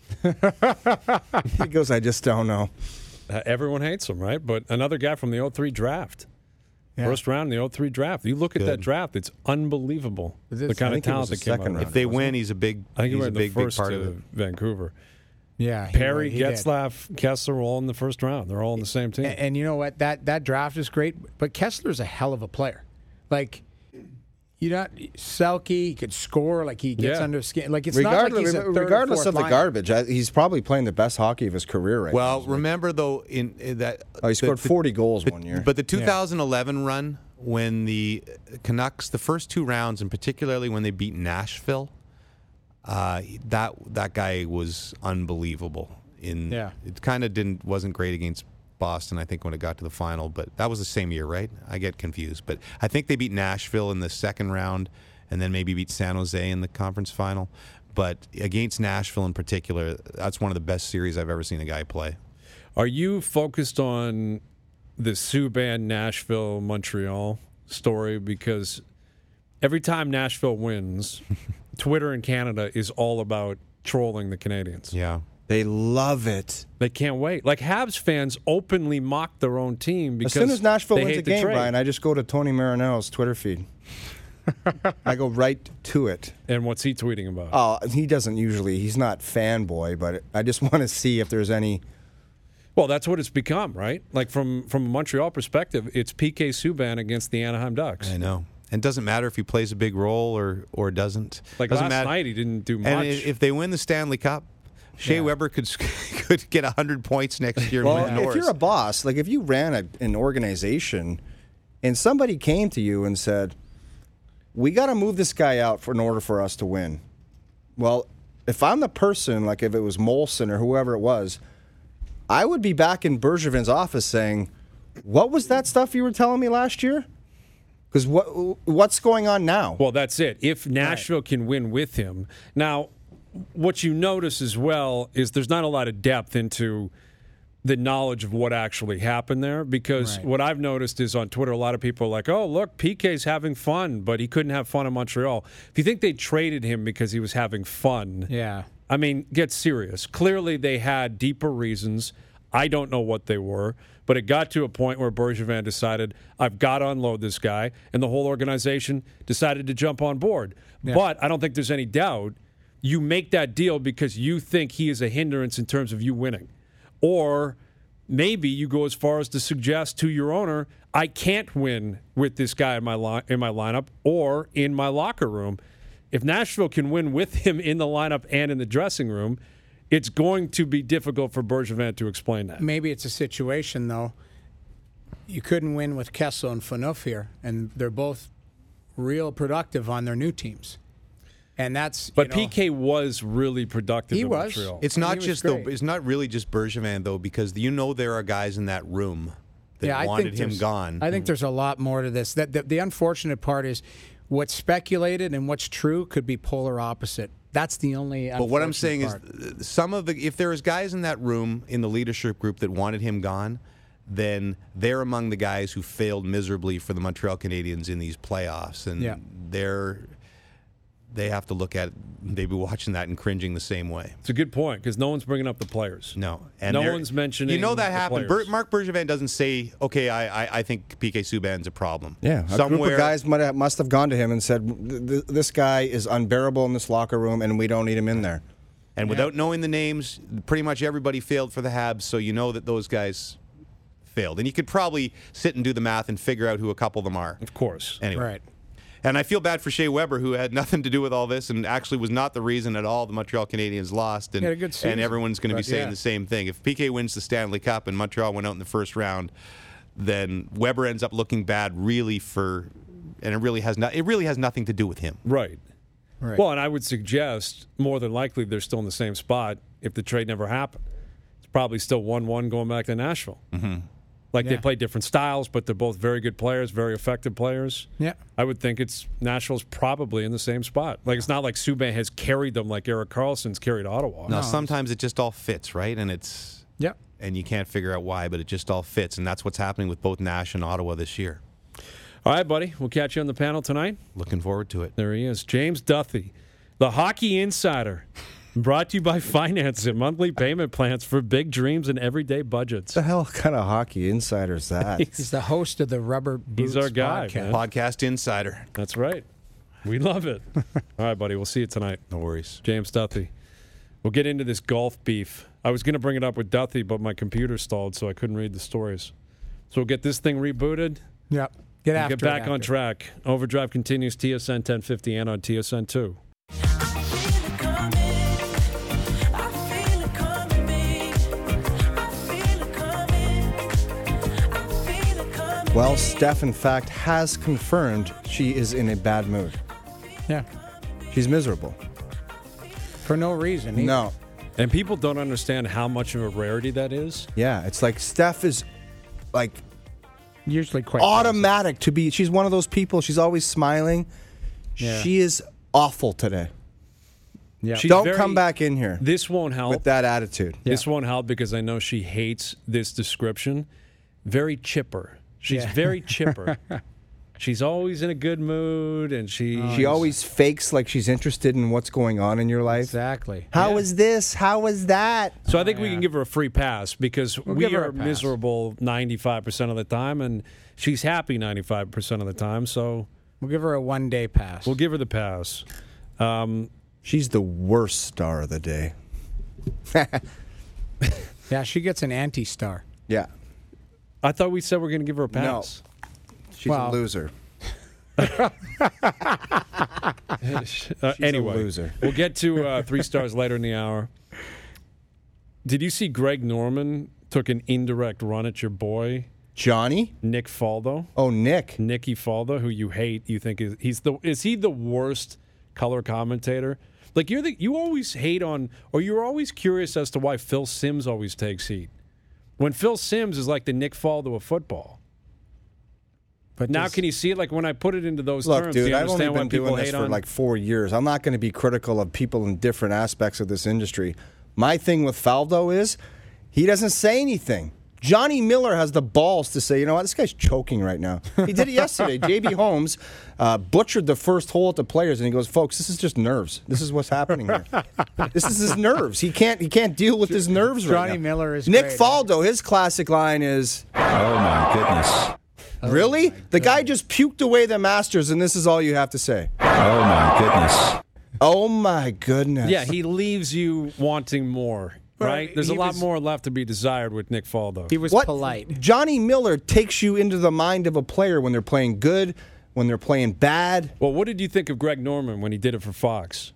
Speaker 4: He goes, I just don't know.
Speaker 6: Uh, everyone hates him, right? But another guy from the oh three draft.
Speaker 5: Yeah.
Speaker 6: First round in the oh three draft. You look at
Speaker 7: Good.
Speaker 6: that draft, it's unbelievable.
Speaker 5: It is.
Speaker 6: The
Speaker 5: I
Speaker 6: kind of
Speaker 4: think it
Speaker 6: talent
Speaker 4: was
Speaker 6: that
Speaker 4: the
Speaker 6: came
Speaker 4: second
Speaker 6: out of
Speaker 4: round.
Speaker 6: it.
Speaker 7: If they win, he's a big.
Speaker 6: I think he
Speaker 7: he's
Speaker 6: went
Speaker 7: a
Speaker 6: in the
Speaker 7: big, big
Speaker 6: first
Speaker 7: part
Speaker 6: to
Speaker 7: of it.
Speaker 6: Vancouver.
Speaker 5: Yeah, he-
Speaker 6: Perry,
Speaker 5: he did.
Speaker 6: Getzlaff, Kessler were all in the first round. They're all on the same team.
Speaker 5: And, and you know what? That that draft is great, but Kessler's a hell of a player. Like, you not Selke, he could score. Like he gets
Speaker 6: Yeah.
Speaker 5: under skin. Like it's not like
Speaker 4: Regardless,
Speaker 5: he's a third or
Speaker 4: regardless
Speaker 5: fourth
Speaker 4: of the
Speaker 5: liner.
Speaker 4: garbage, I, he's probably playing the best hockey of his career right
Speaker 7: Well,
Speaker 4: now.
Speaker 7: remember though, in, in that
Speaker 4: Oh, he scored
Speaker 7: the-
Speaker 4: forty goals
Speaker 7: the-
Speaker 4: one year.
Speaker 7: But the two thousand eleven run, when the Canucks, the first two rounds, and particularly when they beat Nashville, uh, that that guy was unbelievable. In
Speaker 5: Yeah.
Speaker 7: it kind of didn't wasn't great against Boston, I think, when it got to the final, but that was the same year, right? I get confused, but I think they beat Nashville in the second round, and then maybe beat San Jose in the conference final. But against Nashville in particular, that's one of the best series I've ever seen a guy play.
Speaker 6: Are you focused on the Subban Nashville Montreal story? Because every time Nashville wins, Twitter in Canada is all about trolling the Canadians.
Speaker 7: Yeah.
Speaker 4: They love it.
Speaker 6: They can't wait. Like Habs fans openly mock their own team because
Speaker 4: As soon as Nashville
Speaker 6: they
Speaker 4: wins
Speaker 6: hate
Speaker 4: a
Speaker 6: the
Speaker 4: game,
Speaker 6: trade.
Speaker 4: Brian, I just go to Tony Marinello's Twitter feed. I go right to it.
Speaker 6: And what's he tweeting about?
Speaker 4: Oh, he doesn't usually. He's not fanboy, but I just want to see if there's any.
Speaker 6: Well, that's what it's become, right? Like from from a Montreal perspective, it's P K Subban against the Anaheim Ducks.
Speaker 7: I know. And it doesn't matter if he plays a big role or or doesn't.
Speaker 6: Like
Speaker 7: doesn't
Speaker 6: last
Speaker 7: matter.
Speaker 6: night, he didn't do much.
Speaker 7: And i- if they win the Stanley Cup, Shea
Speaker 5: Yeah.
Speaker 7: Weber could could get one hundred points next year.
Speaker 4: Well,
Speaker 7: and win the
Speaker 4: if
Speaker 7: Norris.
Speaker 4: you're a boss, like if you ran a, an organization and somebody came to you and said, we got to move this guy out for, in order for us to win. Well, if I'm the person, like if it was Molson or whoever it was, I would be back in Bergevin's office saying, what was that stuff you were telling me last year? Because what what's going on now?
Speaker 6: Well, that's it. If Nashville can win with him. Now, what you notice as well is there's not a lot of depth into the knowledge of what actually happened there, because
Speaker 5: Right.
Speaker 6: what I've noticed is on Twitter, a lot of people are like, oh, look, P K's having fun, but he couldn't have fun in Montreal. If you think they traded him because he was having fun,
Speaker 5: Yeah.
Speaker 6: I mean, get serious. Clearly, they had deeper reasons. I don't know what they were, but it got to a point where Bergevin decided, I've got to unload this guy, and the whole organization decided to jump on board.
Speaker 5: Yeah.
Speaker 6: But I don't think there's any doubt you make that deal because you think he is a hindrance in terms of you winning. Or maybe you go as far as to suggest to your owner, I can't win with this guy in my li- in my lineup or in my locker room. If Nashville can win with him in the lineup and in the dressing room, it's going to be difficult for Bergevin to explain that.
Speaker 5: Maybe it's a situation, though. You couldn't win with Kessel and Phaneuf here, and they're both real productive on their new teams. And that's
Speaker 6: But
Speaker 5: you know,
Speaker 6: P K was really productive
Speaker 5: He
Speaker 6: in
Speaker 5: was.
Speaker 6: Montreal.
Speaker 7: It's
Speaker 5: He
Speaker 7: not
Speaker 5: was
Speaker 7: just the.
Speaker 5: great.
Speaker 7: It's not really just Bergevin though, because you know there are guys in that room that
Speaker 5: yeah, I
Speaker 7: wanted
Speaker 5: think
Speaker 7: him
Speaker 5: there's-
Speaker 7: gone.
Speaker 5: I think there's a lot more to this. That the, the unfortunate part is what's speculated and what's true could be polar opposite. That's the only.
Speaker 7: But what I'm
Speaker 5: unfortunate
Speaker 7: saying
Speaker 5: part.
Speaker 7: is, uh, some of the if there is guys in that room in the leadership group that wanted him gone, then they're among the guys who failed miserably for the Montreal Canadiens in these playoffs, and
Speaker 5: Yeah.
Speaker 7: they're they have to look at they'd be watching that and cringing the same way.
Speaker 6: It's a good point because no one's bringing up the players.
Speaker 7: No, and
Speaker 6: No
Speaker 7: they're-
Speaker 6: one's mentioning
Speaker 7: You know that
Speaker 6: the
Speaker 7: happened.
Speaker 6: players.
Speaker 7: Ber- Mark Bergevin doesn't say, "Okay, I, I, I think P K Subban's a problem."
Speaker 4: Yeah, a
Speaker 7: somewhere
Speaker 4: group of guys might have, must have gone to him and said, "Th- th- "This guy is unbearable in this locker room, and we don't need him in there."
Speaker 7: And without knowing the names, pretty much everybody failed for the Habs, so you know that those guys failed. And you could probably sit and do the math and figure out who a couple of them are.
Speaker 6: Of course.
Speaker 7: Anyway.
Speaker 5: Right.
Speaker 7: And I feel bad for Shea Weber, who had nothing to do with all this and actually was not the reason at all the Montreal Canadiens lost. And,
Speaker 5: He had a good season.
Speaker 7: and everyone's going to be
Speaker 5: But,
Speaker 7: saying
Speaker 5: yeah.
Speaker 7: the same thing. If P K wins the Stanley Cup and Montreal went out in the first round, then Weber ends up looking bad really for, and it really has not, it really has nothing to do with him.
Speaker 6: Right.
Speaker 5: Right.
Speaker 6: Well, and I would suggest more than likely they're still in the same spot if the trade never happened. It's probably still one one going back to Nashville. Mm-hmm. Like they
Speaker 5: Yeah.
Speaker 6: play different styles, but they're both very good players, very effective players.
Speaker 5: Yeah.
Speaker 6: I would think it's Nashville's probably in the same spot. Like it's not like Subban has carried them like Erik Karlsson's carried Ottawa.
Speaker 7: Now, sometimes it just all fits, right? And it's
Speaker 5: Yep.
Speaker 7: and you can't figure out why, but it just all fits, and that's what's happening with both Nash and Ottawa this year.
Speaker 6: All right, buddy. We'll catch you on the panel tonight.
Speaker 7: Looking forward to it.
Speaker 6: There he is, James Duthie, the Hockey Insider. Brought to you by Finance It, monthly payment plans for big dreams and everyday budgets.
Speaker 4: What the hell kind of hockey insider is that?
Speaker 5: He's the host of the Rubber Boots
Speaker 6: He's our guy,
Speaker 5: podcast.
Speaker 6: man.
Speaker 7: Podcast Insider.
Speaker 6: That's right. We love it. All right, buddy. We'll see you tonight.
Speaker 7: No worries.
Speaker 6: James Duthie. We'll get into this golf beef. I was going to bring it up with Duthie, but my computer stalled, so I couldn't read the stories. So we'll get this thing rebooted.
Speaker 5: Yep. Get
Speaker 6: and
Speaker 5: after
Speaker 6: Get back
Speaker 5: it
Speaker 6: on
Speaker 5: after.
Speaker 6: track. Overdrive continues T S N ten fifty and on T S N two.
Speaker 4: Well, Steph, in fact, has confirmed she is in a bad mood.
Speaker 5: Yeah.
Speaker 4: She's miserable.
Speaker 5: For no reason. either.
Speaker 4: No.
Speaker 6: And people don't understand how much of a rarity that is.
Speaker 4: Yeah, it's like Steph is like
Speaker 5: Usually quite
Speaker 4: automatic to be. She's one of those people. She's always smiling.
Speaker 5: Yeah.
Speaker 4: She is awful today.
Speaker 5: Yeah.
Speaker 6: She's
Speaker 4: Don't
Speaker 6: very-
Speaker 4: come back in here
Speaker 6: This won't help.
Speaker 4: with that attitude.
Speaker 6: This won't help because I know she hates this description. Very chipper. She's
Speaker 5: Yeah.
Speaker 6: very chipper. She's always in a good mood, and she
Speaker 4: She always fakes like she's interested in what's going on in your life.
Speaker 5: Exactly.
Speaker 4: How is this? How is that?
Speaker 6: So I think we can give her a free pass because
Speaker 5: We'll
Speaker 6: we
Speaker 5: give her
Speaker 6: are
Speaker 5: a pass.
Speaker 6: miserable ninety-five percent of the time, and she's happy ninety-five percent of the time. So
Speaker 5: We'll give her a one day pass.
Speaker 6: we'll give her the pass. Um,
Speaker 4: She's the worst star of the day.
Speaker 5: yeah, she gets an anti star.
Speaker 4: Yeah.
Speaker 6: I thought we said we are going to give her a pass.
Speaker 4: She's
Speaker 5: Well-
Speaker 4: a loser.
Speaker 6: Uh,
Speaker 4: She's a
Speaker 6: anyway,
Speaker 4: loser.
Speaker 6: we'll get to uh, three stars later in the hour. Did you see Greg Norman took an indirect run at your boy
Speaker 4: Johnny?
Speaker 6: Nick Faldo?
Speaker 4: Oh, Nick.
Speaker 6: Nicky Faldo, who you hate, you think is he's the is he the worst color commentator? Like you're the you always hate on, or you're always curious as to why Phil Simms always takes heat. When Phil Simms is like the Nick Faldo of football.
Speaker 5: But
Speaker 6: Now,
Speaker 5: does-
Speaker 6: can you see it? Like when I put it into those
Speaker 4: Look,
Speaker 6: terms, do
Speaker 4: dude,
Speaker 6: you
Speaker 4: I've only
Speaker 6: understand why
Speaker 4: been
Speaker 6: people
Speaker 4: doing this
Speaker 6: hate
Speaker 4: for
Speaker 6: on?
Speaker 4: like four years. I'm not going to be critical of people in different aspects of this industry. My thing with Faldo is he doesn't say anything. Johnny Miller has the balls to say, you know what, this guy's choking right now. He did it yesterday. J B. Holmes uh, butchered the first hole at the players, and he goes, folks, this is just nerves. This is what's happening here. This is his nerves. He can't he can't deal with his nerves right now.
Speaker 5: Johnny Miller is
Speaker 4: Nick
Speaker 5: great.
Speaker 4: Faldo, his classic line is,
Speaker 9: Oh my goodness.
Speaker 4: really? The guy just puked away the Masters, and this is all you have to say.
Speaker 9: Oh my goodness.
Speaker 4: Oh, my goodness.
Speaker 6: yeah, he leaves you wanting more, right?
Speaker 5: Right,
Speaker 6: There's a
Speaker 5: he
Speaker 6: lot
Speaker 5: was-
Speaker 6: more left to be desired with Nick Faldo.
Speaker 5: he was
Speaker 4: What?
Speaker 5: polite.
Speaker 4: Johnny Miller takes you into the mind of a player when they're playing good, when they're playing bad.
Speaker 6: Well, what did you think of Greg Norman when he did it for Fox?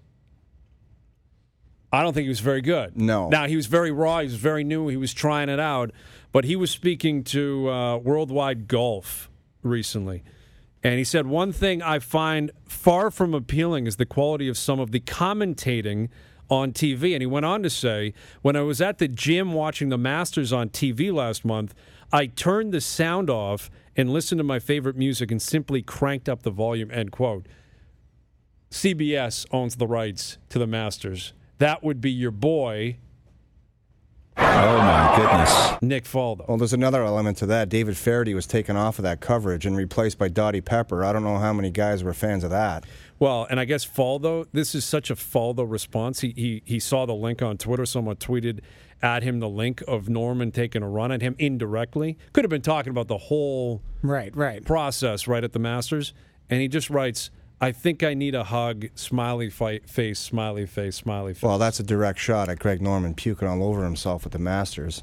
Speaker 6: I don't think he was very good.
Speaker 4: No.
Speaker 6: Now, he was very raw. He was very new. He was trying it out. But he was speaking to uh, Worldwide Golf recently. And he said, one thing I find far from appealing is the quality of some of the commentating on T V. And he went on to say, when I was at the gym watching the Masters on T V last month, I turned the sound off and listened to my favorite music and simply cranked up the volume, end quote. C B S owns the rights to the Masters. That would be your boy,
Speaker 9: Oh my goodness.
Speaker 6: Nick Faldo.
Speaker 4: Well, there's another element to that. David Faraday was taken off of that coverage and replaced by Dottie Pepper. I don't know how many guys were fans of that.
Speaker 6: Well, and I guess Faldo, this is such a Faldo response. He, he he saw the link on Twitter. Someone tweeted at him the link of Norman taking a run at him indirectly. Could have been talking about the whole
Speaker 5: Right, right.
Speaker 6: process right at the Masters. And he just writes, I think I need a hug, smiley fi- face, smiley face, smiley face.
Speaker 4: Well, that's a direct shot at Greg Norman puking all over himself at the Masters.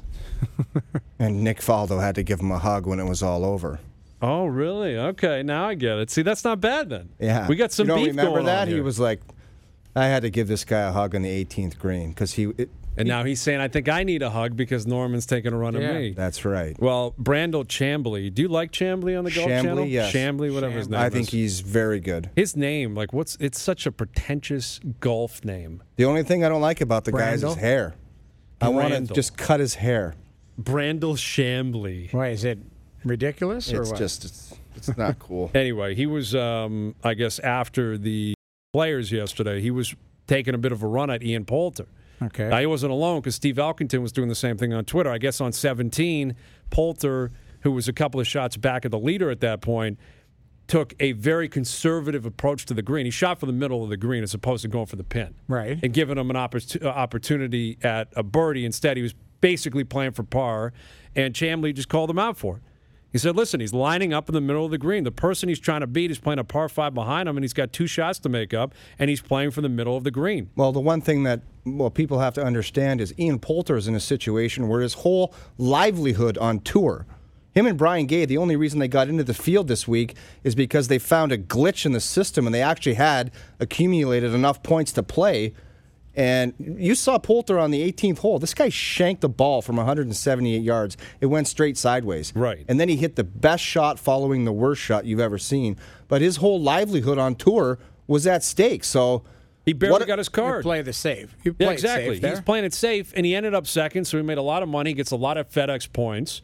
Speaker 4: And Nick Faldo had to give him a hug when it was all over.
Speaker 6: Oh, really? Okay, now I get it. See, that's not bad then.
Speaker 4: Yeah.
Speaker 6: We got some
Speaker 4: you don't
Speaker 6: beef
Speaker 4: remember
Speaker 6: going
Speaker 4: that?
Speaker 6: on here.
Speaker 4: He was like, I had to give this guy a hug on the eighteenth green because he... It,
Speaker 6: And now he's saying, I think I need a hug because Norman's taking a run
Speaker 5: Yeah.
Speaker 6: at me.
Speaker 4: That's right.
Speaker 6: Well, Brandel Chambly. Do you like Chambly on the Golf
Speaker 4: Chambly,
Speaker 6: Channel?
Speaker 4: yes.
Speaker 6: Chambly, whatever his name
Speaker 4: I
Speaker 6: is.
Speaker 4: think he's very good.
Speaker 6: His name, like, what's? It's such a pretentious golf name.
Speaker 4: The only thing I don't like about the guy is his
Speaker 5: Brandel?
Speaker 4: hair. I want to
Speaker 6: Brandel.
Speaker 4: just cut his hair.
Speaker 6: Brandel Chambly.
Speaker 5: Why, is it ridiculous or
Speaker 4: It's
Speaker 5: what?
Speaker 4: just, it's, it's not cool.
Speaker 6: Anyway, he was, um, I guess, after the Players yesterday, he was taking a bit of a run at Ian Poulter.
Speaker 5: Okay.
Speaker 6: Now, he wasn't alone because Steve Elkington was doing the same thing on Twitter. I guess on seventeen, Poulter, who was a couple of shots back of the leader at that point, took a very conservative approach to the green. He shot for the middle of the green as opposed to going for the pin.
Speaker 5: Right.
Speaker 6: And giving him an oppor- uh, opportunity at a birdie. Instead, he was basically playing for par, and Chambly just called him out for it. He said, listen, he's lining up in the middle of the green. The person he's trying to beat is playing a par five behind him, and he's got two shots to make up, and he's playing for the middle of the green.
Speaker 4: Well, the one thing that well people have to understand is Ian Poulter is in a situation where his whole livelihood on tour, him and Brian Gay, the only reason they got into the field this week is because they found a glitch in the system, and they actually had accumulated enough points to play. And you saw Poulter on the eighteenth hole. This guy shanked the ball from one hundred seventy-eight yards. It went straight sideways.
Speaker 6: Right.
Speaker 4: And then he hit the best shot following the worst shot you've ever seen. But his whole livelihood on tour was at stake. So
Speaker 6: He barely
Speaker 4: what-
Speaker 6: got his
Speaker 5: You
Speaker 6: card.
Speaker 5: play the safe. You
Speaker 6: Yeah,
Speaker 5: play
Speaker 6: exactly.
Speaker 5: safe there.
Speaker 6: He's playing it safe, and he ended up second, so he made a lot of money, gets a lot of FedEx points.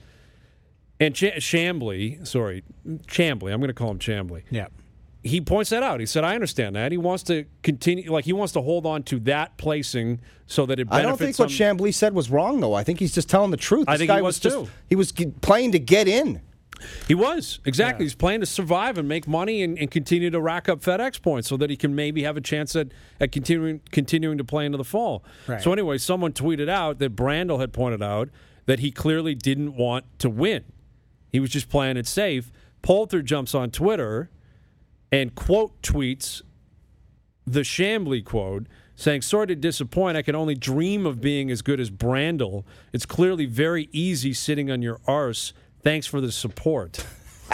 Speaker 6: And Ch- Chambly, sorry, Chambly, I'm going to call him Chambly.
Speaker 5: Yeah.
Speaker 6: He points that out. He said, I understand that. He wants to continue, like, he wants to hold on to that placing so that it benefits
Speaker 4: I don't think what
Speaker 6: him.
Speaker 4: Chambly said was wrong, though. I think he's just telling the truth.
Speaker 6: I
Speaker 4: This
Speaker 6: think
Speaker 4: guy
Speaker 6: he was,
Speaker 4: just,
Speaker 6: too.
Speaker 4: He was g- playing to get in.
Speaker 6: He was, exactly.
Speaker 5: Yeah.
Speaker 6: He's playing to survive and make money and, and continue to rack up FedEx points so that he can maybe have a chance at, at continuing continuing to play into the fall.
Speaker 5: Right.
Speaker 6: So anyway, someone tweeted out that Brandel had pointed out that he clearly didn't want to win. He was just playing it safe. Poulter jumps on Twitter and quote tweets the Chambly quote, saying, sorry to disappoint, I can only dream of being as good as Brandel. It's clearly very easy sitting on your arse. Thanks for the support.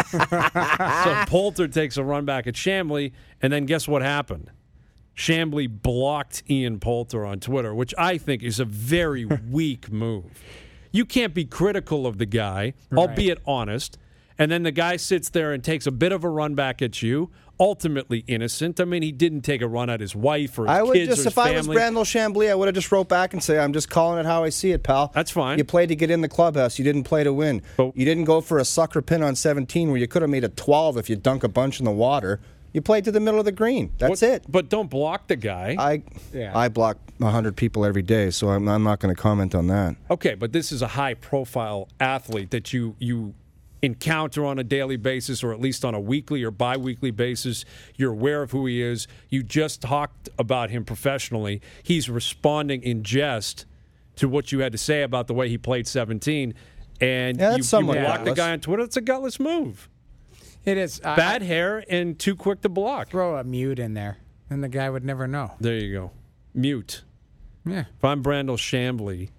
Speaker 6: So Poulter takes a run back at Chambly, and then guess what happened? Chambly blocked Ian Poulter on Twitter, which I think is a very weak move. You can't be critical of the guy,
Speaker 5: Right.
Speaker 6: albeit honest, and then the guy sits there and takes a bit of a run back at you, ultimately innocent. I mean, he didn't take a run at his wife or his
Speaker 4: I would
Speaker 6: kids
Speaker 4: just,
Speaker 6: or his
Speaker 4: if I was
Speaker 6: family.
Speaker 4: Brandel Chambly, I would have just wrote back and say, I'm just calling it how I see it, pal.
Speaker 6: That's fine.
Speaker 4: You played to get in the clubhouse. You didn't play to win.
Speaker 6: But-
Speaker 4: you didn't go for a sucker pin on seventeen where you could have made a twelve if you dunk a bunch in the water. You played to the middle of the green. That's
Speaker 6: What-
Speaker 4: it.
Speaker 6: But don't block the guy.
Speaker 4: I
Speaker 5: Yeah.
Speaker 4: I block one hundred people every day, so I'm, I'm not going to comment on that.
Speaker 6: Okay, but this is a high-profile athlete that you you encounter on a daily basis, or at least on a weekly or bi-weekly basis. You're aware of who he is. You just talked about him professionally. He's responding in jest to what you had to say about the way he played seventeen, and
Speaker 4: Yeah,
Speaker 6: you,
Speaker 4: that's somewhat
Speaker 6: you block the
Speaker 4: gutless.
Speaker 6: guy on Twitter. It's a gutless move.
Speaker 5: It is. I-
Speaker 6: Bad
Speaker 5: I
Speaker 6: hair and too quick to block.
Speaker 5: throw a mute in there, and the guy would never know.
Speaker 6: There you go. Mute.
Speaker 5: Yeah.
Speaker 6: If I'm Brandel Chambly,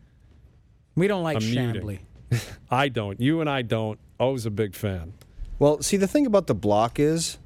Speaker 5: We don't like
Speaker 6: I'm muting.
Speaker 5: Chambly.
Speaker 6: I don't. You and I don't. Always a big fan.
Speaker 4: Well, see, the thing about the block is,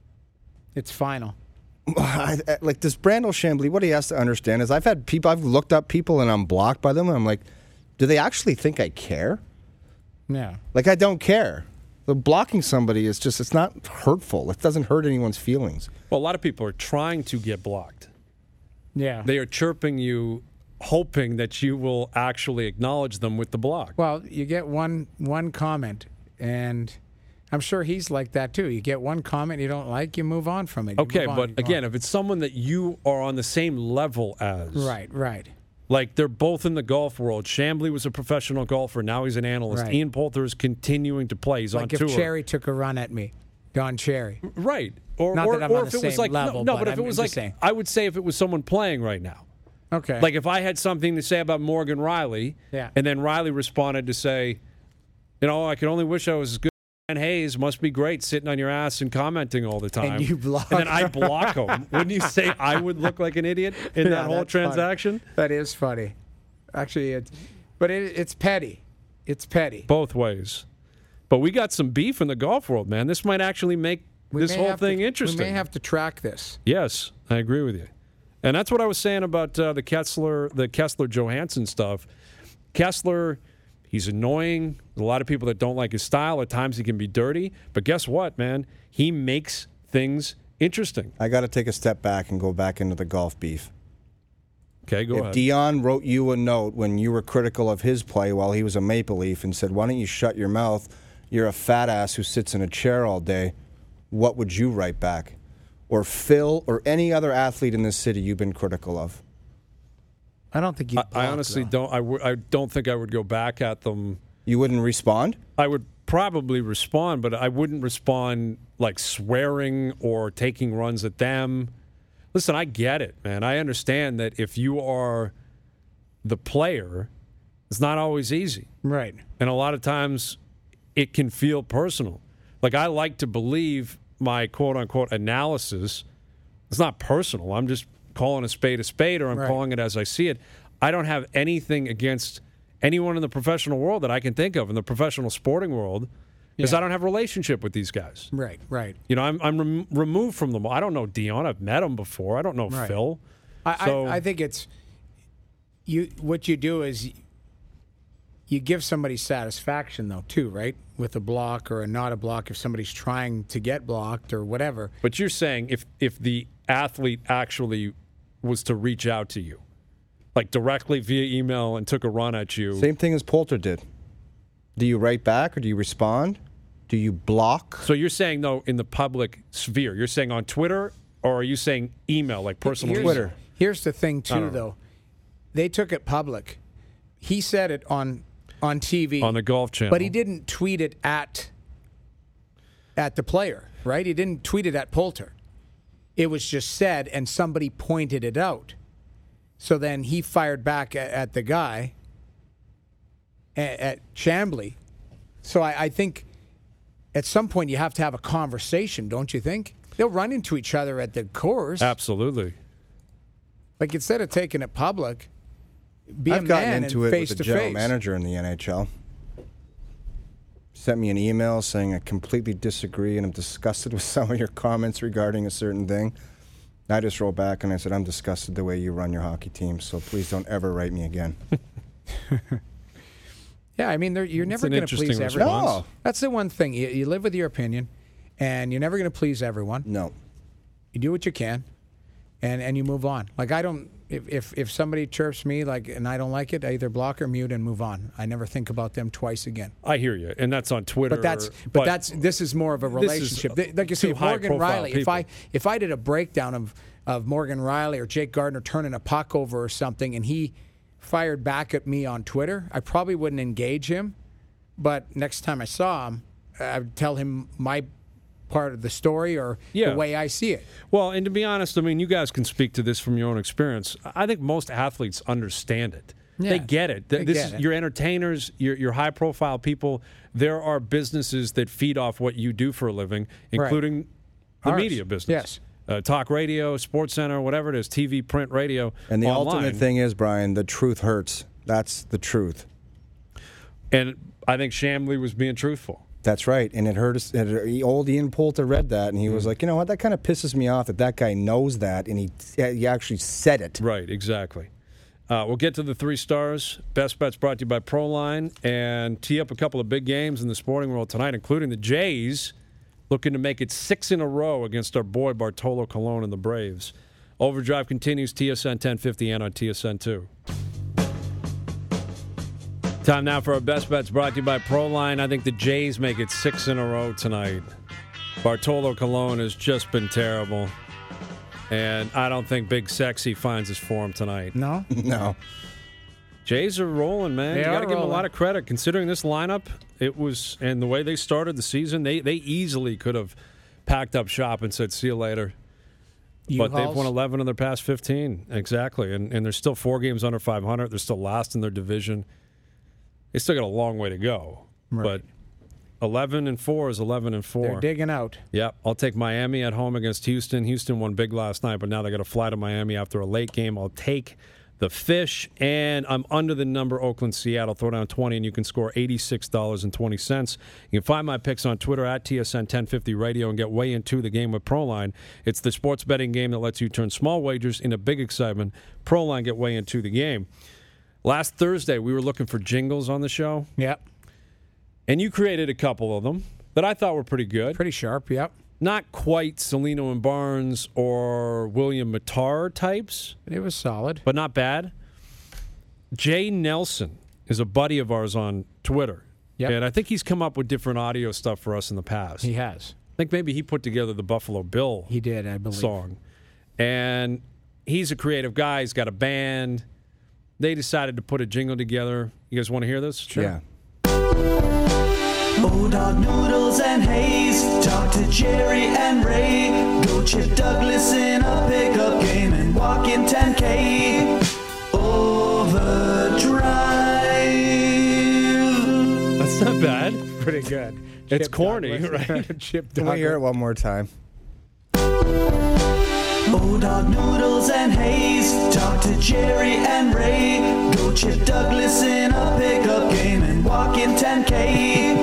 Speaker 5: It's final.
Speaker 4: I, I- like this Brandel Chambly, what he has to understand is I've had people, I've looked up people and I'm blocked by them, and I'm like, do they actually think I care?
Speaker 5: Yeah.
Speaker 4: Like, I don't care. The blocking somebody is just, it's not hurtful. It doesn't hurt anyone's feelings.
Speaker 6: Well, a lot of people are trying to get blocked.
Speaker 5: Yeah.
Speaker 6: They are chirping you, hoping that you will actually acknowledge them with the block.
Speaker 5: Well, you get one one comment, and I'm sure he's like that too. You get one comment you don't like, you move on from it. You
Speaker 6: Okay,
Speaker 5: move on,
Speaker 6: but
Speaker 5: you go
Speaker 6: again,
Speaker 5: on.
Speaker 6: if it's someone that you are on the same level as,
Speaker 5: right, right.
Speaker 6: like they're both in the golf world. Chambly was a professional golfer. Now he's an analyst.
Speaker 5: Right.
Speaker 6: Ian Poulter is continuing to play. He's on
Speaker 5: Like if
Speaker 6: tour.
Speaker 5: Cherry took a run at me, Don Cherry.
Speaker 6: Right. Or,
Speaker 5: Not
Speaker 6: or,
Speaker 5: that I'm
Speaker 6: or
Speaker 5: on
Speaker 6: if
Speaker 5: the
Speaker 6: it was
Speaker 5: same
Speaker 6: like,
Speaker 5: level,
Speaker 6: no, no,
Speaker 5: but
Speaker 6: but if
Speaker 5: I'm
Speaker 6: it was
Speaker 5: just
Speaker 6: like,
Speaker 5: saying.
Speaker 6: I would say if it was someone playing right now.
Speaker 5: Okay.
Speaker 6: Like if I had something to say about Morgan Riley,
Speaker 5: Yeah.
Speaker 6: and then Riley responded to say, you know, I could only wish I was as good Hayes must be great sitting on your ass and commenting all the time.
Speaker 5: And you block
Speaker 6: And then I block him. Wouldn't you say I would look like an idiot in
Speaker 5: Yeah,
Speaker 6: that whole
Speaker 5: that's funny.
Speaker 6: transaction?
Speaker 5: That is funny. Actually, it's, but it, it's petty. It's petty.
Speaker 6: Both ways. But we got some beef in the golf world, man. This might actually make
Speaker 5: We
Speaker 6: this
Speaker 5: may
Speaker 6: whole
Speaker 5: have
Speaker 6: thing
Speaker 5: to,
Speaker 6: interesting.
Speaker 5: We may have to track this.
Speaker 6: Yes, I agree with you. And that's what I was saying about uh, the Kessler, the Kessler Johansson stuff. Kessler, he's annoying. There's a lot of people that don't like his style. At times he can be dirty. But guess what, man? He makes things interesting.
Speaker 4: I got to take a step back and go back into the golf beef.
Speaker 6: Okay, go
Speaker 4: if
Speaker 6: ahead.
Speaker 4: Dion wrote you a note when you were critical of his play while he was a Maple Leaf and said, why don't you shut your mouth? You're a fat ass who sits in a chair all day. What would you write back? Or Phil or any other athlete in this city you've been critical of?
Speaker 5: I don't think you.
Speaker 6: I, I honestly don't. I, w- I don't think I would go back at them.
Speaker 4: You wouldn't respond?
Speaker 6: I would probably respond, but I wouldn't respond like swearing or taking runs at them. Listen, I get it, man. I understand that if you are the player, it's not always easy.
Speaker 5: Right.
Speaker 6: And a lot of times it can feel personal. Like, I like to believe my quote-unquote analysis is not personal. I'm just calling a spade a spade, or I'm
Speaker 5: Right.
Speaker 6: calling it as I see it. I don't have anything against anyone in the professional world that I can think of, in the professional sporting world, because
Speaker 5: Yeah.
Speaker 6: I don't have a relationship with these guys.
Speaker 5: Right, right.
Speaker 6: You know, I'm, I'm rem- removed from them. I don't know Dion. I've met him before. I don't know
Speaker 5: Right.
Speaker 6: Phil.
Speaker 5: I,
Speaker 6: So-
Speaker 5: I, I think it's you. What you do is you give somebody satisfaction, though, too, right? With a block or a not a block, if somebody's trying to get blocked or whatever.
Speaker 6: But you're saying if if the athlete actually was to reach out to you, like directly via email and took a run at you.
Speaker 4: Same thing as Poulter did. Do you write back or do you respond? Do you block?
Speaker 6: So you're saying, though, in the public sphere, you're saying on Twitter, or are you saying email, like personal
Speaker 5: Here's,
Speaker 6: email?
Speaker 5: Here's the thing,
Speaker 6: I
Speaker 5: too,
Speaker 6: don't know.
Speaker 5: though. They took it public. He said it on on T V.
Speaker 6: On the Golf Channel.
Speaker 5: But he didn't tweet it at at the player, right? He didn't tweet it at Poulter. It was just said, and somebody pointed it out. So then he fired back at, at the guy, at, at Chambly. So I, I think at some point you have to have a conversation, don't you think? They'll run into each other at the course.
Speaker 6: Absolutely.
Speaker 5: Like, instead of taking it public, be
Speaker 4: I've
Speaker 5: a
Speaker 4: gotten
Speaker 5: man
Speaker 4: into
Speaker 5: and
Speaker 4: it
Speaker 5: face
Speaker 4: with the
Speaker 5: to
Speaker 4: general
Speaker 5: face.
Speaker 4: manager in the N H L. Sent me an email saying I completely disagree and I'm disgusted with some of your comments regarding a certain thing. I just wrote back and I said, I'm disgusted the way you run your hockey team, so please don't ever write me again.
Speaker 5: Yeah, I mean, they're- you're never
Speaker 6: an
Speaker 5: going to please
Speaker 6: interesting
Speaker 5: everyone.
Speaker 6: response.
Speaker 4: No.
Speaker 5: That's the one thing. You, you live with your opinion, and you're never going to please everyone.
Speaker 4: No.
Speaker 5: You do what you can, and, and you move on. Like, I don't, if, if, if somebody chirps me like and I don't like it, I either block or mute and move on. I never think about them twice again.
Speaker 6: I hear you, and that's on Twitter.
Speaker 5: But that's but, that's this is more of a
Speaker 6: This is
Speaker 5: relationship. Th- like you say,
Speaker 6: two
Speaker 5: Morgan
Speaker 6: high-profile
Speaker 5: Riley. If
Speaker 6: people.
Speaker 5: I if I did a breakdown of of Morgan Riley or Jake Gardner turning a puck over or something, and he fired back at me on Twitter, I probably wouldn't engage him. But next time I saw him, I would tell him my part of the story or
Speaker 6: Yeah.
Speaker 5: the way I see it.
Speaker 6: Well, and to be honest, I mean, you guys can speak to this from your own experience. I think most athletes understand it.
Speaker 5: Yeah,
Speaker 6: they get it.
Speaker 5: they
Speaker 6: this
Speaker 5: get
Speaker 6: is,
Speaker 5: it.
Speaker 6: You're entertainers, you're, you're high-profile people. There are businesses that feed off what you do for a living, including the
Speaker 5: Ours.
Speaker 6: media business.
Speaker 5: Yes.
Speaker 6: Uh, talk radio, sports center, whatever it is, T V, print, radio,
Speaker 4: And the
Speaker 6: online.
Speaker 4: ultimate thing is, Brian, the truth hurts. That's the truth.
Speaker 6: And I think Chambly was being truthful.
Speaker 4: That's right. And it hurt us. It, old Ian Poulter read that, and he was like, you know what? That kind of pisses me off that that guy knows that, and he, he actually said it.
Speaker 6: Right, exactly. Uh, we'll get to the three stars. Best Bets brought to you by Proline, and tee up a couple of big games in the sporting world tonight, including the Jays looking to make it six in a row against our boy Bartolo Colon and the Braves. Overdrive continues, T S N ten fifty and on T S N two. Time now for our Best Bets brought to you by Proline. I think the Jays make it six in a row tonight. Bartolo Colon has just been terrible. And I don't think Big Sexy finds his form tonight.
Speaker 5: No?
Speaker 4: No.
Speaker 6: Jays are rolling, man.
Speaker 5: They
Speaker 6: you got to
Speaker 5: are
Speaker 6: give them a
Speaker 5: rolling.
Speaker 6: lot of credit. Considering this lineup, it was, and the way they started the season, they, they easily could have packed up shop and said, see you later. But they've
Speaker 5: U-Hauls?
Speaker 6: won eleven of their past fifteen. Exactly. And, and they're still four games under five hundred. They're still last in their division. They still got a long way to go.
Speaker 5: Right.
Speaker 6: But eleven and four is eleven and four.
Speaker 5: They're digging out.
Speaker 6: Yep. I'll take Miami at home against Houston. Houston won big last night, but now they got to fly to Miami after a late game. I'll take the Fish, and I'm under the number Oakland, Seattle. Throw down twenty, and you can score eighty-six dollars and twenty cents. You can find my picks on Twitter at T S N ten fifty Radio and get way into the game with Proline. It's the sports betting game that lets you turn small wagers into big excitement. Proline, get way into the game. Last Thursday, we were looking for jingles on the show.
Speaker 5: Yep.
Speaker 6: And you created a couple of them that I thought were pretty good.
Speaker 5: Pretty sharp, yep.
Speaker 6: Not quite Celino and Barnes or William Mattar types.
Speaker 5: It was solid.
Speaker 6: But not bad. Jay Nelson is a buddy of ours on Twitter.
Speaker 5: Yep.
Speaker 6: And I think he's come up with different audio stuff for us in the past.
Speaker 5: He has.
Speaker 6: I think maybe he put together the Buffalo Bill
Speaker 5: He did, I believe.
Speaker 6: song. And he's a creative guy. He's got a band. They decided to put a jingle together. You guys want to hear this?
Speaker 5: Sure.
Speaker 4: Yeah.
Speaker 10: O-Dog Noodles and Hayes, talk to Jerry and Ray. Go Chip Douglas in a pickup game and walk in ten K. Overdrive.
Speaker 6: That's not bad.
Speaker 5: Pretty good.
Speaker 6: It's
Speaker 5: Chip
Speaker 6: corny,
Speaker 5: Douglas.
Speaker 6: right?
Speaker 5: Chip
Speaker 4: Can we hear it one more time?
Speaker 10: O-Dog Noodles and Hayes, talk to Jerry and Ray. Go Chip Douglas in a pickup game and walk in ten K.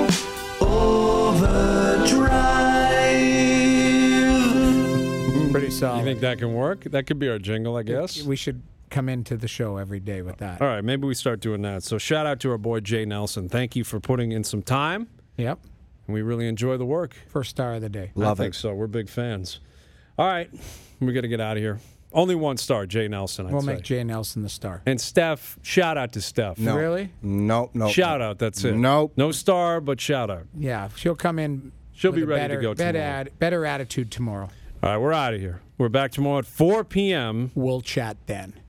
Speaker 10: Overdrive.
Speaker 5: Pretty solid.
Speaker 6: You think that can work? That could be our jingle, I guess.
Speaker 5: We should come into the show every day with that.
Speaker 6: All right, maybe we start doing that. So shout out to our boy Jay Nelson. Thank you for putting in some time.
Speaker 5: Yep.
Speaker 6: And we really enjoy the work.
Speaker 5: First star of the day.
Speaker 4: Love
Speaker 6: I think
Speaker 4: it.
Speaker 6: so. We're big fans. All right, we got to get out of here. Only one star, Jay Nelson, I'd
Speaker 5: We'll
Speaker 6: say.
Speaker 5: make Jay Nelson the star.
Speaker 6: And Steph, shout out to Steph.
Speaker 4: No.
Speaker 5: Really?
Speaker 4: Nope, nope.
Speaker 6: Shout out, that's it.
Speaker 4: Nope.
Speaker 6: No star, but shout out.
Speaker 5: Yeah, she'll come in.
Speaker 6: She'll
Speaker 5: with
Speaker 6: be
Speaker 5: a
Speaker 6: ready
Speaker 5: better,
Speaker 6: to go
Speaker 5: better,
Speaker 6: tomorrow.
Speaker 5: ad, better attitude tomorrow.
Speaker 6: All right, we're out of here. We're back tomorrow at four p.m.
Speaker 5: We'll chat then.